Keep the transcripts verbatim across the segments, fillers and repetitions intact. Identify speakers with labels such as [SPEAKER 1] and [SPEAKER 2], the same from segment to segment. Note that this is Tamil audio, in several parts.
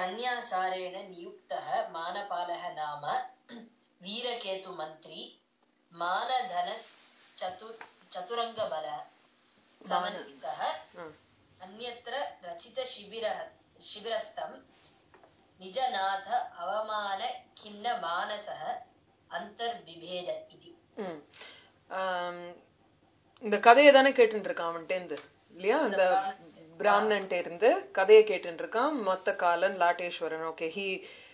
[SPEAKER 1] कन्यासारेण नियुक्तः मानपालः नाम वीरकेतुमन्त्री मानधनश्चतु चतुरङ्गबल समन्वितः अन्यत्र रचितशिबिरः शिबिरस्थं निजनाथ अवमान खिन्न मानसः अंतर्बिभेद इति.
[SPEAKER 2] இந்த கதையை தானே கேட்டு இருக்கான் அவன்கிட்ட இல்லையா? அந்த பிராமணன்ட்ட இருந்து கதையை கேட்டு இருக்கான். மொத்த காலன் லாட்டேஸ்வரன் ஓகே ஹி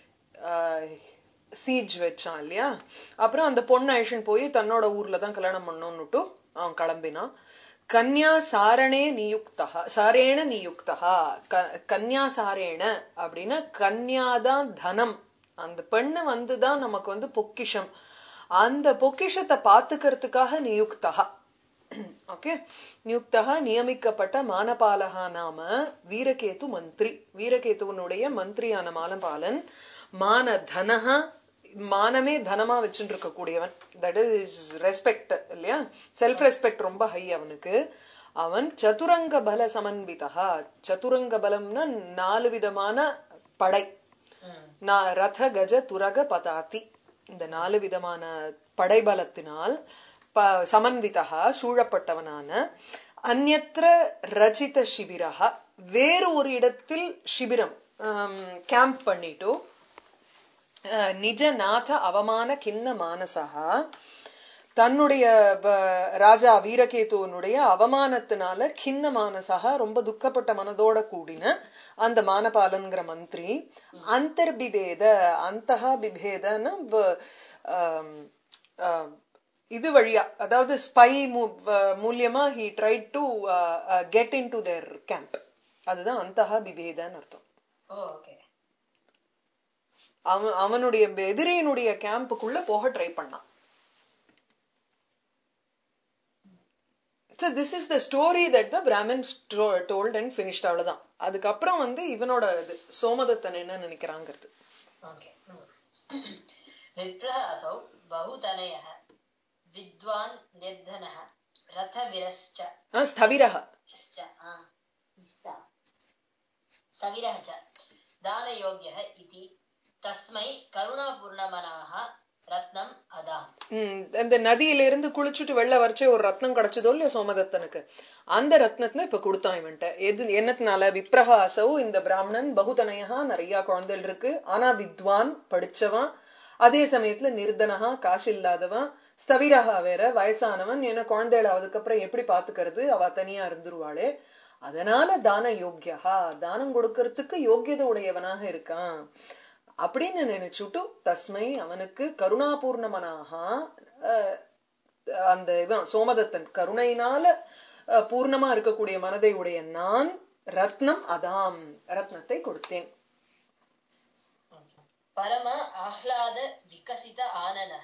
[SPEAKER 2] சீஜ் வச்சான் இல்லையா? அப்புறம் அந்த பொண்ணு அழிஷன் போய் தன்னோட ஊர்ல தான் கல்யாணம் பண்ணணும்னுட்டு அவன் கிளம்பினான். கன்யா சாரணே நியுக்தா சாரேண நியுக்தா கன்யா சாரேண அப்படின்னா கன்யாதான் தனம். அந்த பெண்ணு வந்துதான் நமக்கு வந்து பொக்கிஷம். அந்த பொக்கிஷத்தை பாத்துக்கிறதுக்காக நியுக்தா ஓகே நியுக்தா நியமிக்கப்பட்ட மானபாலகா நாம வீரகேது மந்திரி. வீரகேதுவனுடைய மந்திரியான மானபாலன் மான தனஹா மானமே தனமா வச்சுட்டு இருக்க கூடியவன். தட் இஸ் ரெஸ்பெக்ட் இல்லையா? செல்ஃப் ரெஸ்பெக்ட் ரொம்ப ஹை அவனுக்கு. அவன் சதுரங்க பல சமன்விதா. சதுரங்க பலம்னா நாலு விதமான படை. ரத கஜ துரக பதாதி இந்த நாலு விதமான படைபலத்தினால் சமன்விதா சூழப்பட்டவனான அந்யத்ர ரச்சித சிபிரஹா வேறு ஒரு இடத்தில் சிபிரம் கேம்ப் பண்ணிட்டு நிஜநாத அவமான கிண்ண மானசா தன்னுடைய ராஜா வீரகேதுவனுடைய அவமானத்தினால கிண்ண மானசா ரொம்ப துக்கப்பட்ட மனதோட கூடின அந்த மானபாலன்கிற மந்திரி அந்தர்பிபேத அந்தஹா பிபேதன்னு இது வழியா அதாவது ஸ்பை மூலியமா he tried to uh, uh, get into their camp. அதுதான் அந்தஹா பிபேதன்னு அர்த்தம். அவன் அவனுடைய எதிரியினுடைய கேம்புக்குள்ள போக ட்ரை பண்ணான். So this is the story that the Brahmin told and finished. அவ்வளவுதான். அதுக்கப்புறம் வந்து இவனோட சோமதத்தன் என்ன நினைக்கிறாங்கிறது.
[SPEAKER 1] ஓகே. விப்ரஹசௌ பஹுதனயஹ வித்வான் நிர்தனஹ ரதவிரஸ்ச
[SPEAKER 2] ஸ்தவிரஹ
[SPEAKER 1] ஸ்தவிரஹ ச தானயோக்யஹ இதி தஸ்மை கருணாபூர்ணமனாஹ ரத்னம் அதாம்.
[SPEAKER 2] அந்த நதியிலிருந்து குளிச்சுட்டு வெள்ள வரைச்சே ஒரு ரத்னம் கிடைச்சதோ இல்லையா சோமதத்தனுக்கு, அந்த ரத்னத்தை இப்ப கொடுத்தான் இவன்ட்ட. எது என்னத்தினால? விப்ரஹாசவு இந்த பிராமணன் பகுதனையா நிறைய குழந்தைகள் இருக்கு, ஆனா வித்வான் படிச்சவன், அதே சமயத்துல நிர்தனஹா காசு இல்லாதவன், ஸ்தவிரஹா வேற வயசானவன். ஏன்னா குழந்தைகளை அதுக்கப்புறம் எப்படி பாத்துக்கிறது, அவ தனியா இருந்துருவாளே, அதனால தான யோக்கியா தானம் கொடுக்கறதுக்கு யோக்கியதை உடையவனாக இருக்கான் அப்படின்னு நினைச்சுட்டு தஸ்மை அவனுக்கு கருணாபூர்ணமனாக அந்த இவன் சோமதத்தன் கருணையினால பூர்ணமா இருக்கக்கூடிய மனதை உடைய நான் ரத்னம் அதாம் ரத்னத்தை கொடுத்தேன்.
[SPEAKER 1] பரம ஆஹ்லாத விகசித ஆனனஹ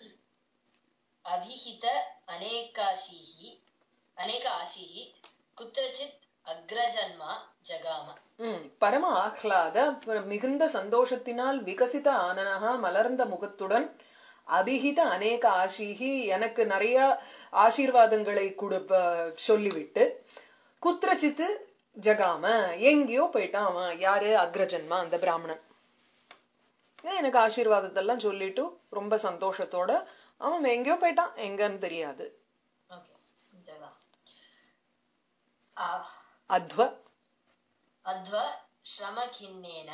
[SPEAKER 1] அபிஹித அநேகாஷீஹி அநேக ஆஷீஹி குத்ரசித் அக்ரஜன்மா ஜகாம.
[SPEAKER 2] பரம ஆஹ்லாத மிகுந்த சந்தோஷத்தினால் விகசித ஆனனஹா மலர்ந்த முகத்துடன் அபிஹித அநேக ஆஷீஹி எனக்கு நிறைய ஆசீர்வாதங்களை கொடுப்ப சொல்லிவிட்டு குத்ரசித்து ஜகாம எங்கேயோ போயிட்டான் அவன். யாரு? அக்ரஜன்மா அந்த பிராமணன். எனக்கு ஆசீர்வாதத்தெல்லாம் சொல்லிட்டு ரொம்ப சந்தோஷத்தோட அவன் எங்கேயோ போயிட்டான், எங்கன்னு தெரியாது. அத்வ
[SPEAKER 1] அத்வ ஸ்ரமகின்னேன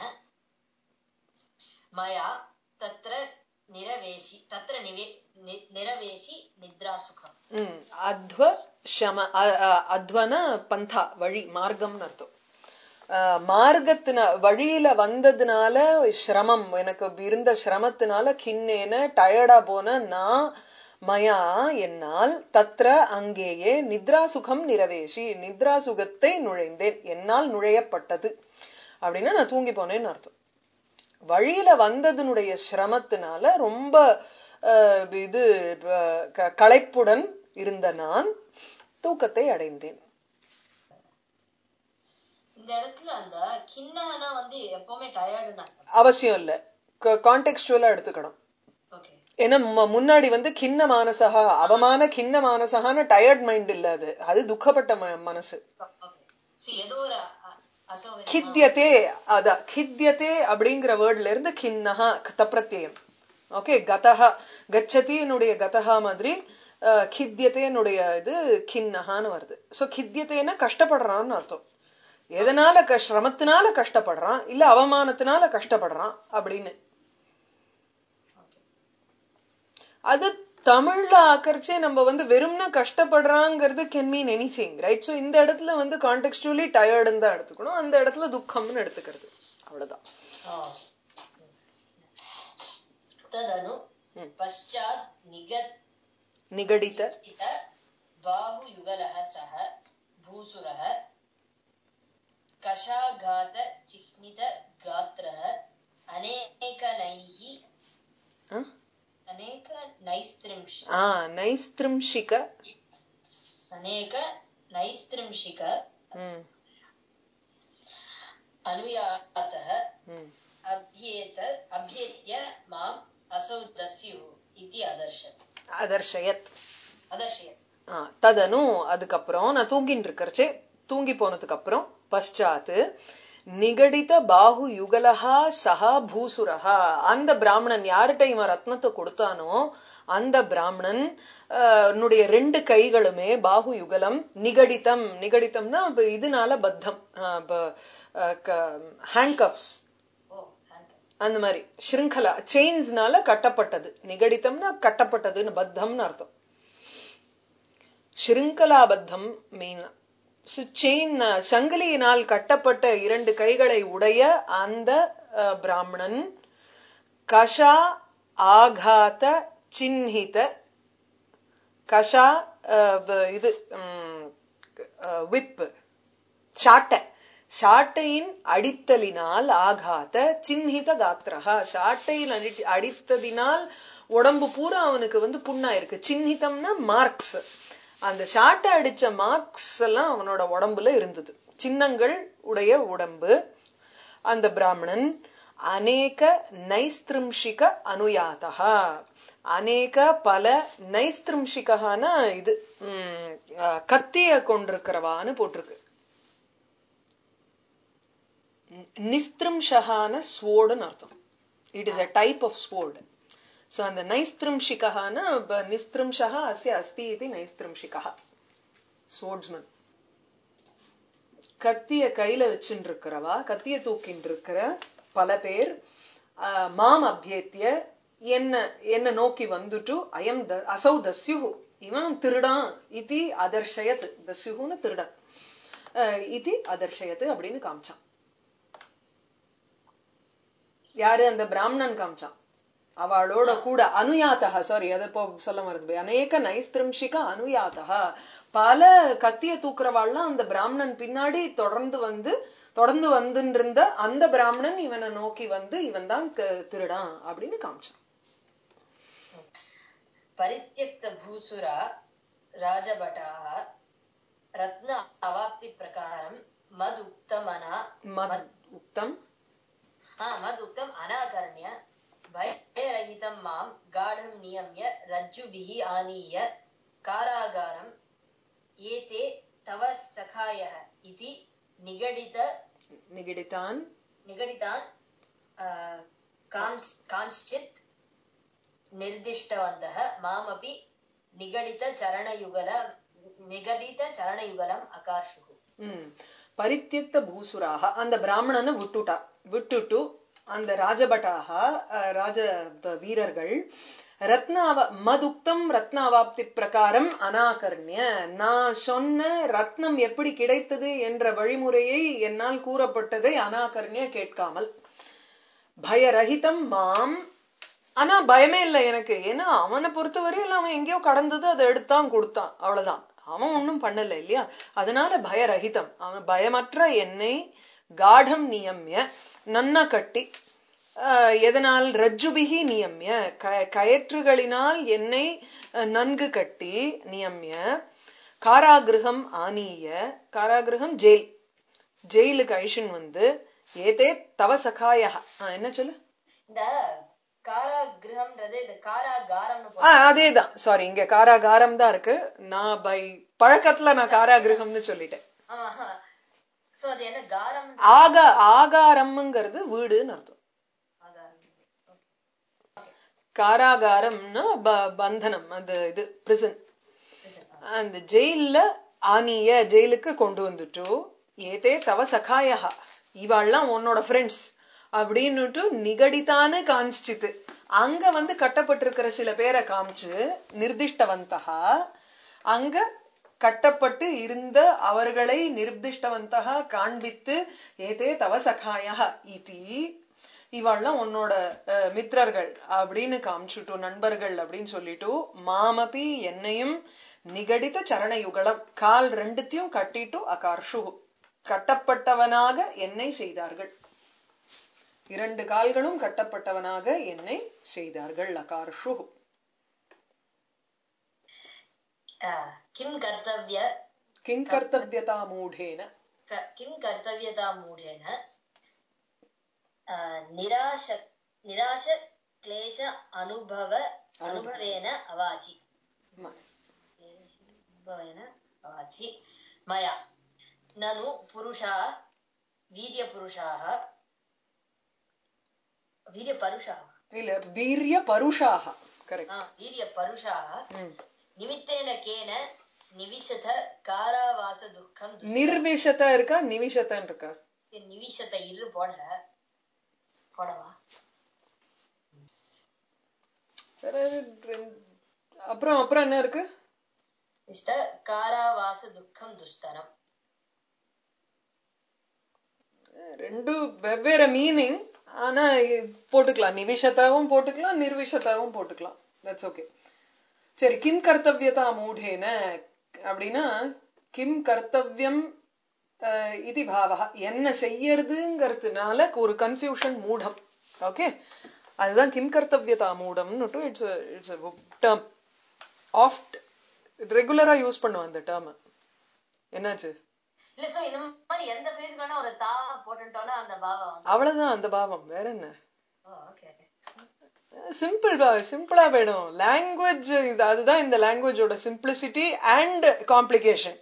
[SPEAKER 1] மயா தத்ர நிரவேசி தத்ர நிரவேசி நித்ரா சுகம்.
[SPEAKER 2] அத்வ ஷம அத்வன பந்தா வழி மார்க்கம்னு அர்த்தம். மார்க்கத்தின வழியில வந்ததுனால சிரமம் எனக்கு இருந்த சிரமத்தினால கின்னேன டயர்டா போன நான் மயா என்னால் தத்ர அங்கேயே நித்ரா சுகம் நிரவேசி நித்ரா சுகத்தை நுழைந்தேன், என்னால் நுழையப்பட்டது அப்படின்னா நான் தூங்கி போனேன்னு அர்த்தம். வழியில வந்ததுனுடைய சிரமத்தினால ரொம்ப இது களைப்புடன் இருந்த நான் தூக்கத்தை அடைந்தேன்.
[SPEAKER 1] இந்த இடத்துல அந்த கிண்ணனா வந்து எப்பவுமே டயர்டுனா
[SPEAKER 2] அவசியம் இல்ல, கான்டெக்ஸ்டுவலா எடுத்துக்கணும். ஏன்னா முன்னாடி வந்து கிண்ண மானசகா அவமான கிண்ண மானசகான டயர்ட் மைண்ட் இல்ல, அது அது துக்கப்பட்ட மனசு.
[SPEAKER 1] ஏதோ ஒரு அசௌகரியமா
[SPEAKER 2] கித்யதே அத கித்யதே அப்படிங்கிற வேர்ட்ல இருந்து கிண்ணஹா தப்ரத்யம். ஓகே, கதஹா கச்சதினுடைய கதஹா மாதிரி அஹ், கித்யதேனுடைய இது கிண்ணஹான்னு வருது. சோ கித்யதேன்னா கஷ்டப்படுறான்னு அர்த்தம். எதனால க- சிரமத்தினால கஷ்டப்படுறான் இல்ல அவமானத்தினால கஷ்டப்படுறான் அப்படின்னு. அது தமிழ்ல ஆக்கரிச்சே நம்ம வந்து வெறும்னா கஷ்டப்படுறாங்கிறது can mean anything, right? So இந்த இடத்துல வந்து கான்டெக்ஸ்டுவலி டயர்டுன்னு தான் எடுத்துக்கணும், அந்த இடத்துல துக்கம்னு எடுத்துக்கிறது, அவ்வளவுதான்.
[SPEAKER 1] ஆ. ததனு
[SPEAKER 2] ம்.
[SPEAKER 1] பశ్చాத் நிகத்
[SPEAKER 2] நிகடித
[SPEAKER 1] நிகடித பாஹுயுகலः சஹ பூசுரः கஷாகாத சிஹ்னித காத்ரः அநேகனைः
[SPEAKER 2] ஆ?
[SPEAKER 1] அநேக நைஸ்த்ரிம்ஷ
[SPEAKER 2] ஆ நைஸ்திரும்ஷிக.
[SPEAKER 1] அநேக நைஸ்த்ரிம்ஷிக
[SPEAKER 2] ம்,
[SPEAKER 1] அனுயாதः
[SPEAKER 2] ம்.
[SPEAKER 1] அப்யேத அப்யேத்ய மாம் அசௌ தஸ்யுः இதி அதர்ஷத்
[SPEAKER 2] அதர்ஷயத்.
[SPEAKER 1] அதர்ஷயத்.
[SPEAKER 2] ஆ, ததனு அதுக்கப்புறம் நான் தூங்கிட்டு இருக்கறச்சே, தூங்கி போனதுக்கு அப்புறம் பశ్చాத் நிகடித பாஹு யுகலஹா சஹா பூசுரஹா, அந்த பிராமணன் யார்கிட்ட இவன் ரத்னத்தை கொடுத்தானோ அந்த பிராமணன் அஹ், னுடைய ரெண்டு கைகளுமே பாஹு யுகலம் நிகடிதம். நிகடிதம்னா இப்ப இதனால பத்தம், ஹேண்ட்கப்ஸ்
[SPEAKER 1] ஓ ஹேண்ட்
[SPEAKER 2] அந்த மாதிரி ஸ்ருங்கலா செயின்ஸ்னால கட்டப்பட்டது. நிகடிதம்னா கட்டப்பட்டதுன்னு, பத்தம்னு அர்த்தம். ஸ்ருங்கலாபத்தம் மீன் செயின், சங்கிலியினால் கட்டப்பட்ட இரண்டு கைகளை உடைய அந்த அஹ், பிராமணன் கஷா ஆகாத சின்ஹித கஷா அஹ், ப- இது விப் சாட்டை, சாட்டையின் அடித்தலினால் ஆகாத சின்ஹித காத்திரஹா, சாட்டையில் அடி அடித்ததினால் உடம்பு பூரா அவனுக்கு வந்து புண்ணா இருக்கு. சின்ஹிதம்னா மார்க்ஸ், அந்த சாட்டை அடிச்ச மார்க்ஸ் எல்லாம் அவனோட உடம்புல இருந்தது, சின்னங்கள் உடைய உடம்பு அந்த பிராமணன். அநேக நைஸ்திரும்ஷிக அனுயாதா, அநேக பல நைஸ்திரும்ஷிகான இது உம் அஹ், கத்திய கொண்டிருக்கிறவான்னு போட்டிருக்கு. நிஸ்திரும்ஷகான ஸ்வோர்டுன்னு அர்த்தம். It is a type of sword. So அந்த நைஸ்திரும்ஷிகான நிஸ்திரும்ஷகா அஸ்ய அஸ்தி இது நைஸ்திரும்ஷிகா ஸ்வோர்ட்ஸ்மேன். கத்திய கையில வச்சுட்டு இருக்கிறவா, கத்திய தூக்கிட்டு இருக்கிற பல பேர் ஆஹ், மாம் அபியேத்திய என்ன என்ன நோக்கி வந்துட்டு அயம் த- அசௌ தஸ்யுஹு இவன் திருடான் இதி அதர்ஷயத். தஸ்யுஹுன்னு திருடன், அஹ், இதி அதர்ஷயத் அப்படின்னு காமிச்சான். யாரு? அந்த பிராமணன் காமிச்சான். அவளோட கூட அனுயாத்தகா, சாரி அதை இப்போ சொல்ல மறந்து போய், அநேக நைஸ்திரும்ஷிக அனுயாத்தகா, பல கத்திய தூக்குறவாள்லாம் அந்த பிராமணன் பின்னாடி தொடர்ந்து வந்து தொடர்ந்து வந்துட்டு இருந்த அந்த பிராமணன் இவனை நோக்கி வந்து இவன் தான் க- திருடான் அப்படின்னு காமிச்சான்.
[SPEAKER 1] பரித்யக்த பூசுரா ராஜபட்டாः ரத்ன அவாப்தி பிரகாரம் மத் உக்தமனா
[SPEAKER 2] மத் உக்தம்
[SPEAKER 1] ஆ மத் உக்தம் அனாகர்ண்ய பயரஹிதம் மாம் காடம் நியம்ய ரஜ்ஜுபிஹ ஆனீய காராகாரம் ஏதே தவ சகாயः இதி நிகடித
[SPEAKER 2] நிகடித்தான்
[SPEAKER 1] நிகடிதான் கான்ஸ் கான்ஸ்சித் निर्दिष्टवन्तः मामपि निगडित चरणयुगल निगडित चरणयुगलम् अकार्षुः.
[SPEAKER 2] ம் பரித்தியக்த பூசுராக, அந்த பிராமணனை விட்டுட்டா, விட்டுட்டு அந்த ராஜபட்டாக அஹ், ராஜ ப- வீரர்கள் ரத்னாவ மதுக்தம் ரத்னாவாப்தி பிரகாரம் அனாகர்ணிய, நான் சொன்ன ரத்னம் எப்படி கிடைத்தது என்ற வழிமுறையை என்னால் கூறப்பட்டதை அனாகர்ணிய கேட்காமல், பயரஹிதம் மாம், ஆனா பயமே இல்லை எனக்கு, ஏன்னா அவனை பொறுத்தவரையில் அவன் எங்கேயோ கடந்தது, அதை எடுத்தான் கொடுத்தான், அவ்வளவுதான், அவன் ஒன்னும் பண்ணல இல்லையா. அதனால பயரஹிதம், அவன் பயமற்ற என்னை காடம் நியம்ய நன்னா கட்டி, ஆஹ், எதனால் ரஜ்ஜுபிகி நியம்ய க- கயற்றுகளினால் என்னை அஹ், நன்கு கட்டி, நியம்ய காராகிருகம் ஆனீய, காராகிருகம் ஜெயில், ஜெயிலுக்கு அழிஷன் வந்து, ஏதே தவ சகாயா, என்ன சொல்லு,
[SPEAKER 1] இந்த காராகிரகம்ன்றது இந்த காராகாரம்னு
[SPEAKER 2] ஆ அதேதான், சாரி இங்க காராகாரம் தான் இருக்கு, நான் பை பழக்கத்துல நான் காராகிருகம்னு சொல்லிட்டேன்.
[SPEAKER 1] ஆமா சோ அது என்ன காரம்
[SPEAKER 2] ஆக ஆகாரம்ங்கிறது வீடுன்னு அர்த்தம். காராகாரம்னா பந்தனம், அந்த இது பிரிசன். அந்த ஜெயில ஆனிய ஜெயிலுக்கு கொண்டு வந்துட்டு ஏதே தவ சகாயா இவாள்லாம் உன்னோட ஃப்ரெண்ட்ஸ் அப்படின்னுட்டு நிகடித்தானு காமிச்சிட்டு அங்க வந்து கட்டப்பட்டிருக்கிற சில பேரை காமிச்சு நிர்திஷ்டவந்தகா அங்க கட்டப்பட்டு இருந்த அவர்களை நிர்திஷ்டவந்தகா காண்பித்து ஏதே தவ சகாயா இதி இவாள்லாம் உன்னோட மித்திரர்கள் அப்படின்னு காமிச்சுட்டு நண்பர்கள் அப்படின்னு சொல்லிட்டு மாமபி என்னையும் நிகடித்த சரணயுகலம் கால் ரெண்டுத்தையும் கட்டிட்டு அகார்ஷு கட்டப்பட்டவனாக என்னை செய்தார்கள். இரண்டு கால்களும் கட்டப்பட்டவனாக என்னை செய்தார்கள். அகார்ஷு
[SPEAKER 1] கிம் கர்த்தவ்ய
[SPEAKER 2] கிம் கர்த்தவ்யதா மூடேன
[SPEAKER 1] கிம் கர்த்தவ்யதா மூடேன நிராச நிராச क्लेश अनुभव अनुभवेन अवाचि अनुभवेन अवाचि मया ननु पुरुषाः वीर्यपुरुषाः वीर्यपरुषाः
[SPEAKER 2] இல்ல वीर्यपरुषाः करेक्ट
[SPEAKER 1] हां वीर्यपरुषाः निमित्तेन केन निविशत कारावास दुःखम
[SPEAKER 2] निर्विशत இருக்கா நிவிஷதன் இருக்கா
[SPEAKER 1] நிவிஷத இரு போடல போடவா
[SPEAKER 2] அப்புறம் அப்புறம் என்ன இருக்கு
[SPEAKER 1] காராவாச துக்கம் துஸ்தரம்
[SPEAKER 2] ரெண்டு வெவ்வேறு மீனிங் ஆனா போட்டுக்கலாம் நிவிஷதாவும் போட்டுக்கலாம் நிர்விஷதாவும் போட்டுக்கலாம் தட்ஸ் ஓகே சரி கிம் கர்த்தவ்யதா மூடேன அப்படின்னா கிம் கர்த்தவ்யம் இது பாவா என்ன செய்யறதுங்கிறதுனால ஒரு கன்ஃபியூஷன் மூடம் ஓகே அதுதான் கிம் கர்த்தவ்யதா மூடம்னு இட்ஸ் இட்ஸ் டேர்ம் ஆஃப்ட் ரெகுலரா யூஸ் பண்ணுவோம் அந்த டேர்ம் என்னாச்சு
[SPEAKER 1] இல்ல சோ இந்த மாதிரி எந்த ஃப்ரேஸ்க்கான ஒரு தா போட்டுட்டோம்னா அந்த பாவம்
[SPEAKER 2] அவ்வளவுதான் அந்த பாவம் வேற என்ன
[SPEAKER 1] ஓகே
[SPEAKER 2] சிம்பிள் சிம்பிளா போயிடும் லாங்குவேஜ் இது அதுதான் இந்த லாங்குவேஜோட simplicity and complication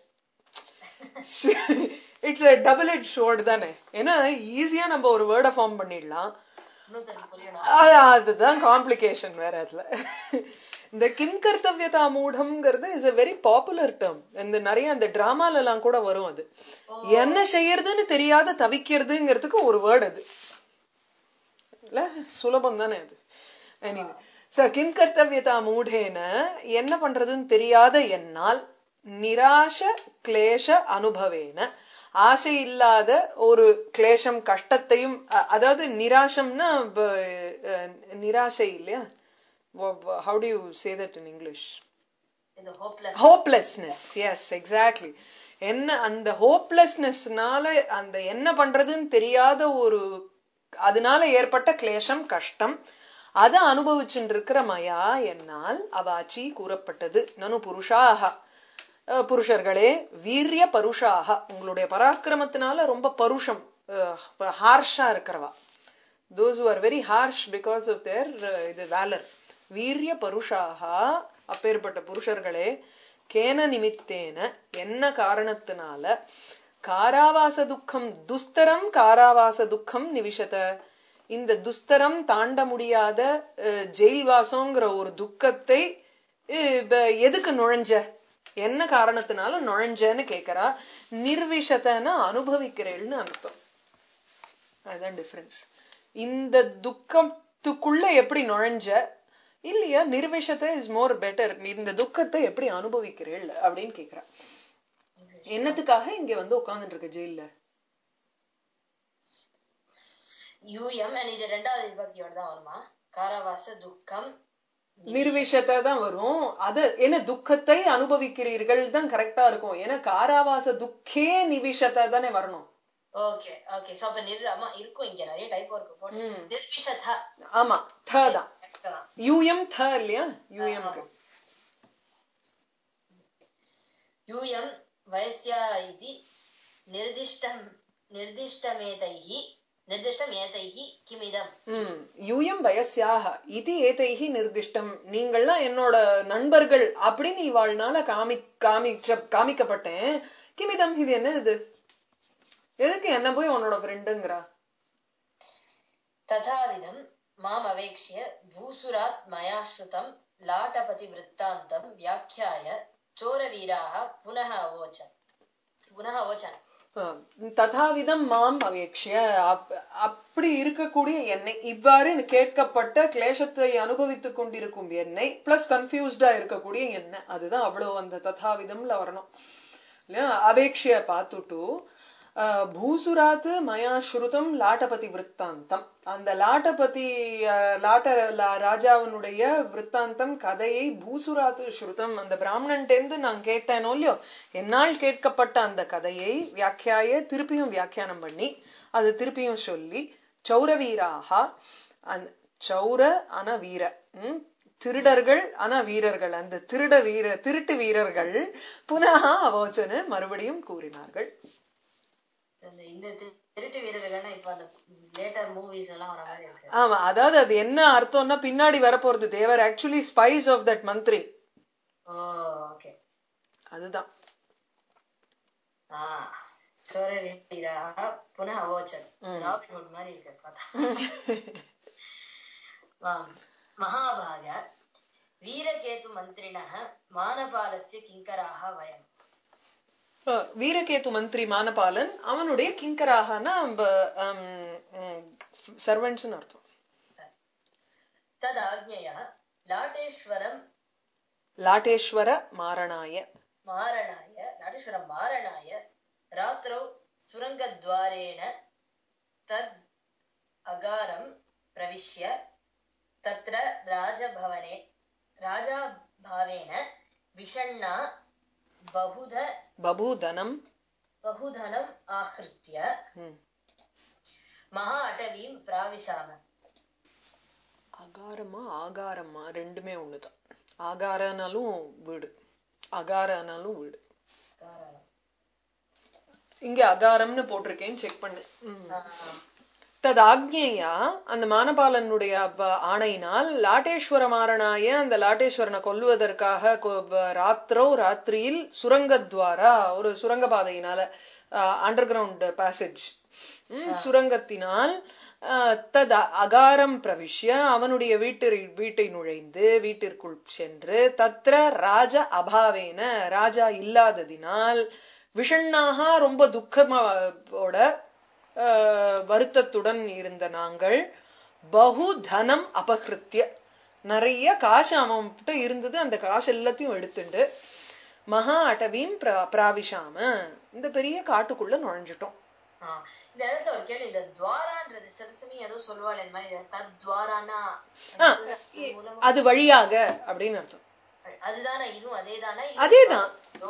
[SPEAKER 2] it's a double edged sword தானே ஏன்னா ஈஸியா நம்ம ஒரு வேர்டை ஃபார்ம் பண்ணிடலாம் அதுதான் காம்ப்ளிகேஷன் வேற அதுல இந்த கிம் கர்த்தவ்யதா மூடம்ங்கிறது is a very popular term இந்த நிறைய அந்த டிராமால எல்லாம் கூட வரும் அது என்ன செய்யறதுன்னு தெரியாத தவிக்கிறதுங்கிறதுக்கு ஒரு வேர்டு அது இல்ல சுலபம் தானே அது எனிவே சோ கிம் கர்த்தவ்யதா மூடேன என்ன பண்றதுன்னு தெரியாத என்னால் நிராச கிளேஷ அனுபவேன ஆசை இல்லாத ஒரு கிளேஷம் கஷ்டத்தையும் அதாவது நிராசம்னா நிராசை இல்லையா how do you say that in English
[SPEAKER 1] the hopeless
[SPEAKER 2] hopelessness yes exactly என்ன அந்த ஹோப்லெஸ்னஸ்னால அந்த என்ன பண்றதுன்னு தெரியாத ஒரு அதனால ஏற்பட்ட கிளேஷம் கஷ்டம் அதை அனுபவிச்சுட்டு இருக்கிற மயா என்னால் அவாச்சி கூறப்பட்டது நனு புருஷாக புருஷர்களே வீரிய பருஷாக உங்களுடைய பராக்கிரமத்தினால ரொம்ப பருஷம் ஹார்ஷா இருக்கிறவா those who are very harsh because of their இது valor வீரிய பருஷாக அப்பேற்பட்ட புருஷர்களே கேன நிமித்தேன என்ன காரணத்தினால காராவாச துக்கம் துஸ்தரம் காராவாச துக்கம் நிவிஷத இந்த துஸ்தரம் தாண்ட முடியாத ஜெயில்வாசங்கிற ஒரு துக்கத்தை எதுக்கு நுழைஞ்ச என்ன காரணத்தினால நுழைஞ்சன்னு கேக்குறா நிர்விஷத்தன அனுபவிக்கிறேன்னு அர்த்தம் அதுதான் டிஃபரன்ஸ் இந்த துக்கத்துக்குள்ள எப்படி நுழைஞ்ச இல்லையா நிர்விஷத்தை இஸ் மோர் பெட்டர் இந்த துக்கத்தை எப்படி அனுபவிக்கிறேள் அப்படின்னு கேக்குறா என்னத்துக்காக இங்க வந்து உட்கார்ந்துட்டு இருக்க ஜெயில
[SPEAKER 1] யூஎம் இது ரெண்டாவது விபக்தியோட தான் வருமா காராவாச துக்கம்
[SPEAKER 2] நிர்விஷத்தை தான் வரும் அது என்ன துக்கத்தை அனுபவிக்கிறீர்கள் தான் கரெக்டா இருக்கும் ஏன்னா காராவாச துக்கே நிவிஷத்தை தானே வரணும்
[SPEAKER 1] ஓகே ஓகே சோ அப்ப நிர்மா இருக்கும் இங்க நிறைய டைப் இருக்கு போடு நிர்விஷதா
[SPEAKER 2] ஆமா த தான் யூஎம் த இல்லையா யூஎம் க்கு
[SPEAKER 1] யூஎம் வயஸ்யா இதி நிர்திஷ்டம் நிர்திஷ்டமேதைஹி நிர்திஷ்டம் ஏதைஹி கிமிதம்
[SPEAKER 2] ம் யூஎம் வயஸ்யாக இது ஏதைஹி நிர்திஷ்டம் நீங்கள்லாம் என்னோட நண்பர்கள் அப்படின்னு இவாள்னால காமி காமிச்ச காமிக்கப்பட்டேன் கிமிதம் இது என்ன இது எதுக்கு என்ன போய் உன்னோட ஃப்ரெண்டுங்கிறா?
[SPEAKER 1] ததாவிதம் மாம் அவேக்ஷ்ய பூசுராத் மயா ஸ்ருதம் லாட்டபதி விருத்தாந்தம் வியாக்கியாய சோரவீராக புனः அவோச்சன் புனः அவோச்சன்
[SPEAKER 2] ததாவிதம் மாம் அவேக்ஷ்ய அப்படி இருக்கக்கூடிய என்னை, இவ்வாறு கேட்கப்பட்ட கிளேசத்தை அனுபவித்துக் கொண்டிருக்கும் என்னை பிளஸ் கன்ஃபியூஸ்டா இருக்கக்கூடிய என்ன, அதுதான் அவ்வளவு அந்த ததாவிதம்ல வரணும் இல்லையா? அபேக்ஷைய பார்த்துட்டு பூசுராத்து மயா ஸ்ருதம் லாட்டபதி விற்த்தாந்தம், அந்த லாட்டபதி லாட்ட ராஜாவினுடைய விற்த்தாந்தம் கதையை பூசுராத்து ஸ்ருதம் அந்த பிராமணன்டேந்து நான் கேட்டேனோ இல்லையோ, என்னால் கேட்கப்பட்ட அந்த கதையை வியாக்கியாய திருப்பியும் வியாக்கியானம் பண்ணி அது திருப்பியும் சொல்லி சௌரவீராக அந்த சௌர அன வீர உம் திருடர்கள் ஆனா வீரர்கள், அந்த திருட வீர திருட்டு வீரர்கள் புனः அவோச்சன மறுபடியும் கூறினார்கள்.
[SPEAKER 1] இந்த திருட்டு வீரர்கள் இப்ப அந்த லேட்டர் மூவிஸ் எல்லாம் வர மாதிரி இருக்கு.
[SPEAKER 2] ஆமா, அதாவது அது என்ன அர்த்தம்னா பின்னாடி வரப்போறது, தேவர் ஆக்சுவலி ஸ்பைஸ் ஆஃப் தட் மந்திரி.
[SPEAKER 1] ஓகே,
[SPEAKER 2] அதுதான்
[SPEAKER 1] புனः அவோச்சன் ராபின்ஹுட் மாதிரி இருக்கு பார்த்தா. மகாபாக வீரகேது மந்திரிணः மானபாலஸ்ய கிங்கராக வயம்.
[SPEAKER 2] வீரகேது மந்திரி மானபாலன் அவனுடைய கிங்கராகனா சர்வன்ட்ஸ் அர்த்தம்.
[SPEAKER 1] ததாக்ஞயா லாட்டேஸ்வரம்
[SPEAKER 2] லாட்டேஸ்வர மாரணாய
[SPEAKER 1] மாரணாய லாட்டேஸ்வர மாரணாய ராத்திரौ சுரங்கத்வாரேண தத் அகாரம் பிரவிஷ்ய தத்ர ராஜபவனே ராஜாபாவேன விஷண்ணா பகுத
[SPEAKER 2] பபூதனம்
[SPEAKER 1] பகுதனம் ஆஹ்ருத்ய மகா அடவீம் பிராவிசாம.
[SPEAKER 2] அகாரமா ஆகாரமா ரெண்டுமே ஒண்ணுதான். ஆகாரனாலும் வீடு, அகாரனாலும் வீடு. இங்க அகாரம்னு போட்டிருக்கேன்னு செக் பண்ணு. தது ஆக்ஞையா அந்த மானபாலனுடைய ஆணையினால் லாட்டேஸ்வர மாரணாய அந்த லாட்டேஸ்வரனை கொல்லுவதற்காக ராத்திரோ ராத்திரியில் சுரங்கத்வாரா ஒரு சுரங்க பாதையினால அண்டர் கிரவுண்ட் பேசேஜ் சுரங்கத்தினால் தத் அகாரம் பிரவிஷ்ய அவனுடைய வீட்டு வீட்டை நுழைந்து வீட்டிற்குள் சென்று தத்ர ராஜ அபாவேன ராஜா இல்லாததினால் விஷண்ணாக ரொம்ப துக்கமோட வருத்தத்துடன் இருந்த நாங்கள் பகு தனம் அபகிருத்திய நிறைய காசு அவன்கிட்ட இருந்தது, அந்த காசு எல்லாத்தையும் எடுத்துட்டு மகா அடவீம் பிராவிஷாம இந்த பெரிய காட்டுக்குள்ள நுழைஞ்சிட்டோம்.
[SPEAKER 1] இந்த இடத்துல ஒரு கேள்வி, இந்த துவாரான்றது சில சமயம் ஏதோ சொல்லுவாள் இந்த மாதிரி தத் துவாரானா
[SPEAKER 2] அது வழியாக அப்படின்னு அர்த்தம்.
[SPEAKER 1] அதுதானே இதுவும் அதேதானே?
[SPEAKER 2] அதேதான்.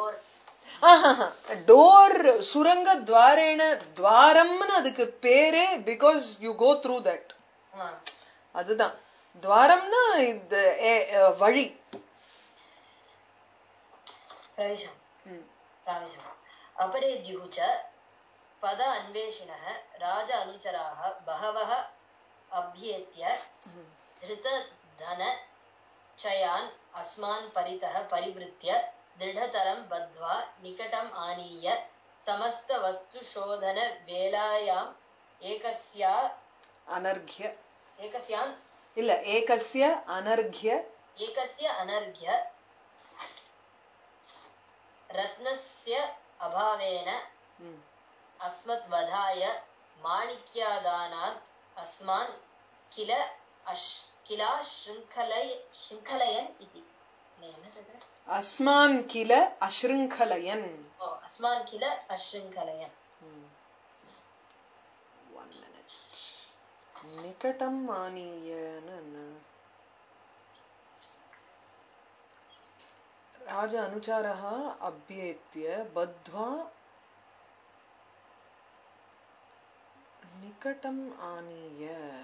[SPEAKER 2] டோர் சுரங்க துவாரேன துவாரம்னு அதுக்கு பேரு, because you go through that. அதுதான் துவாரம்னா இது வழி.
[SPEAKER 1] பிரவேசம் பிரவேசம் அபரேத்யுச்ச பத அன்வேஷிணः ராஜ அனுச்சராः பகவः அப்யேத்ய த்ருத தன சயான் அஸ்மான் பரிதः பரிவிருத்ய திருடதரம் பத்வா நிகடம் ஆனீய சமஸ்த வஸ்து சோதன வேலாயாம் ஏகஸ்யா அனர்க்ய ஏகஸ்யான்
[SPEAKER 2] இல்ல ஏகஸ்ய அனர்க்ய
[SPEAKER 1] ஏகஸ்ய அனர்க்ய ரத்னஸ்ய அபாவேன அஸ்மத் வதாய மாணிக்யாதானாத் அஸ்மான் கில அஷ் கிலா ஷ்ருங்கலய ஷ்ருங்கலயன் இதி.
[SPEAKER 2] அஸ்மான் கில அஷ்ருங்கலயன்.
[SPEAKER 1] ஓ அஸ்மான் கில அஷ்ருங்கலயன்.
[SPEAKER 2] one minute. நிகடம் ஆனீயன ராஜ அனுச்சாரः அப்யேத்ய பத்வா நிகடம் ஆனீய.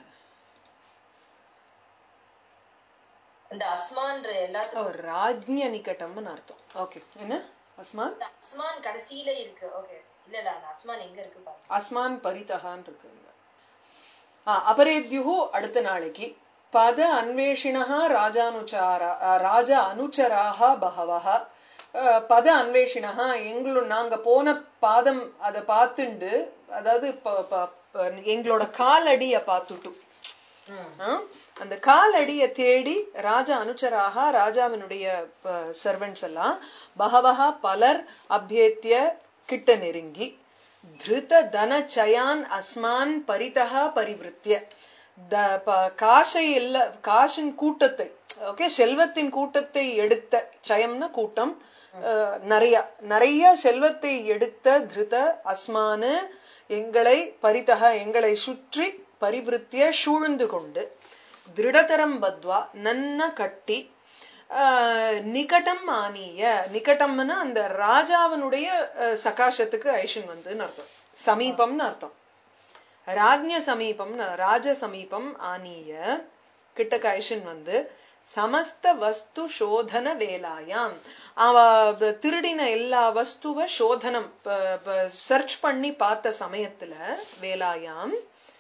[SPEAKER 1] இந்த அஸ்மான்ற எல்லாத்துக்கும்
[SPEAKER 2] ராஜ்ய நிகட்டம்னு அர்த்தம். ஓகே, என்ன அஸ்மான்?
[SPEAKER 1] அஸ்மான் கடைசியில இருக்கு. ஓகே, இல்ல இல்ல அந்த அஸ்மான் எங்க இருக்கு பாருங்க.
[SPEAKER 2] அஸ்மான் பரிதஹான் இருக்கு. அபரேத்யுஹு அடுத்த நாளைக்கு பத அன்வேஷிணः ராஜானுச்சார ராஜ அனுச்சராக பகவஹ. பத அன்வேஷிணः எங்களு நாங்க போன பாதம் அதை பார்த்துண்டு அதாவது எங்களோட காலடிய பார்த்துட்டு அந்த காலடிய தேடி ராஜா அனுச்சராக ராஜாவினுடைய சர்வன்ட்ஸ் எல்லாம் பகவஹா பலர் அபியேத்திய கிட்ட நெருங்கி திருத தன சயான் அஸ்மான் பரிதஹா பரிவிருத்திய காசை இல்ல காசின் கூட்டத்தை ஓகே செல்வத்தின் கூட்டத்தை எடுத்த சயம்னா கூட்டம் நிறைய நிறைய செல்வத்தை எடுத்த திருத அஸ்மானு எங்களை பரிதஹா எங்களை சுற்றி பரிவிருத்திய சூழ்ந்து கொண்டு திருடதரம் பத்வா நன்ன கட்டி நிகட்டம் ஆனிய நிகட்டம்னா அந்த ராஜாவினுடைய சகாசத்துக்கு ஐஷன் வந்துன்னு அர்த்தம் சமீபம்னு அர்த்தம் ராஜ்ய சமீபம் ராஜ சமீபம் ஆனிய கிட்டக்க ஐஷன் வந்து சமஸ்த வஸ்து சோதன வேலாயாம் அவ திருடின எல்லா வஸ்துவ சோதனம் சர்ச் பண்ணி பார்த்த சமயத்துல வேலாயாம்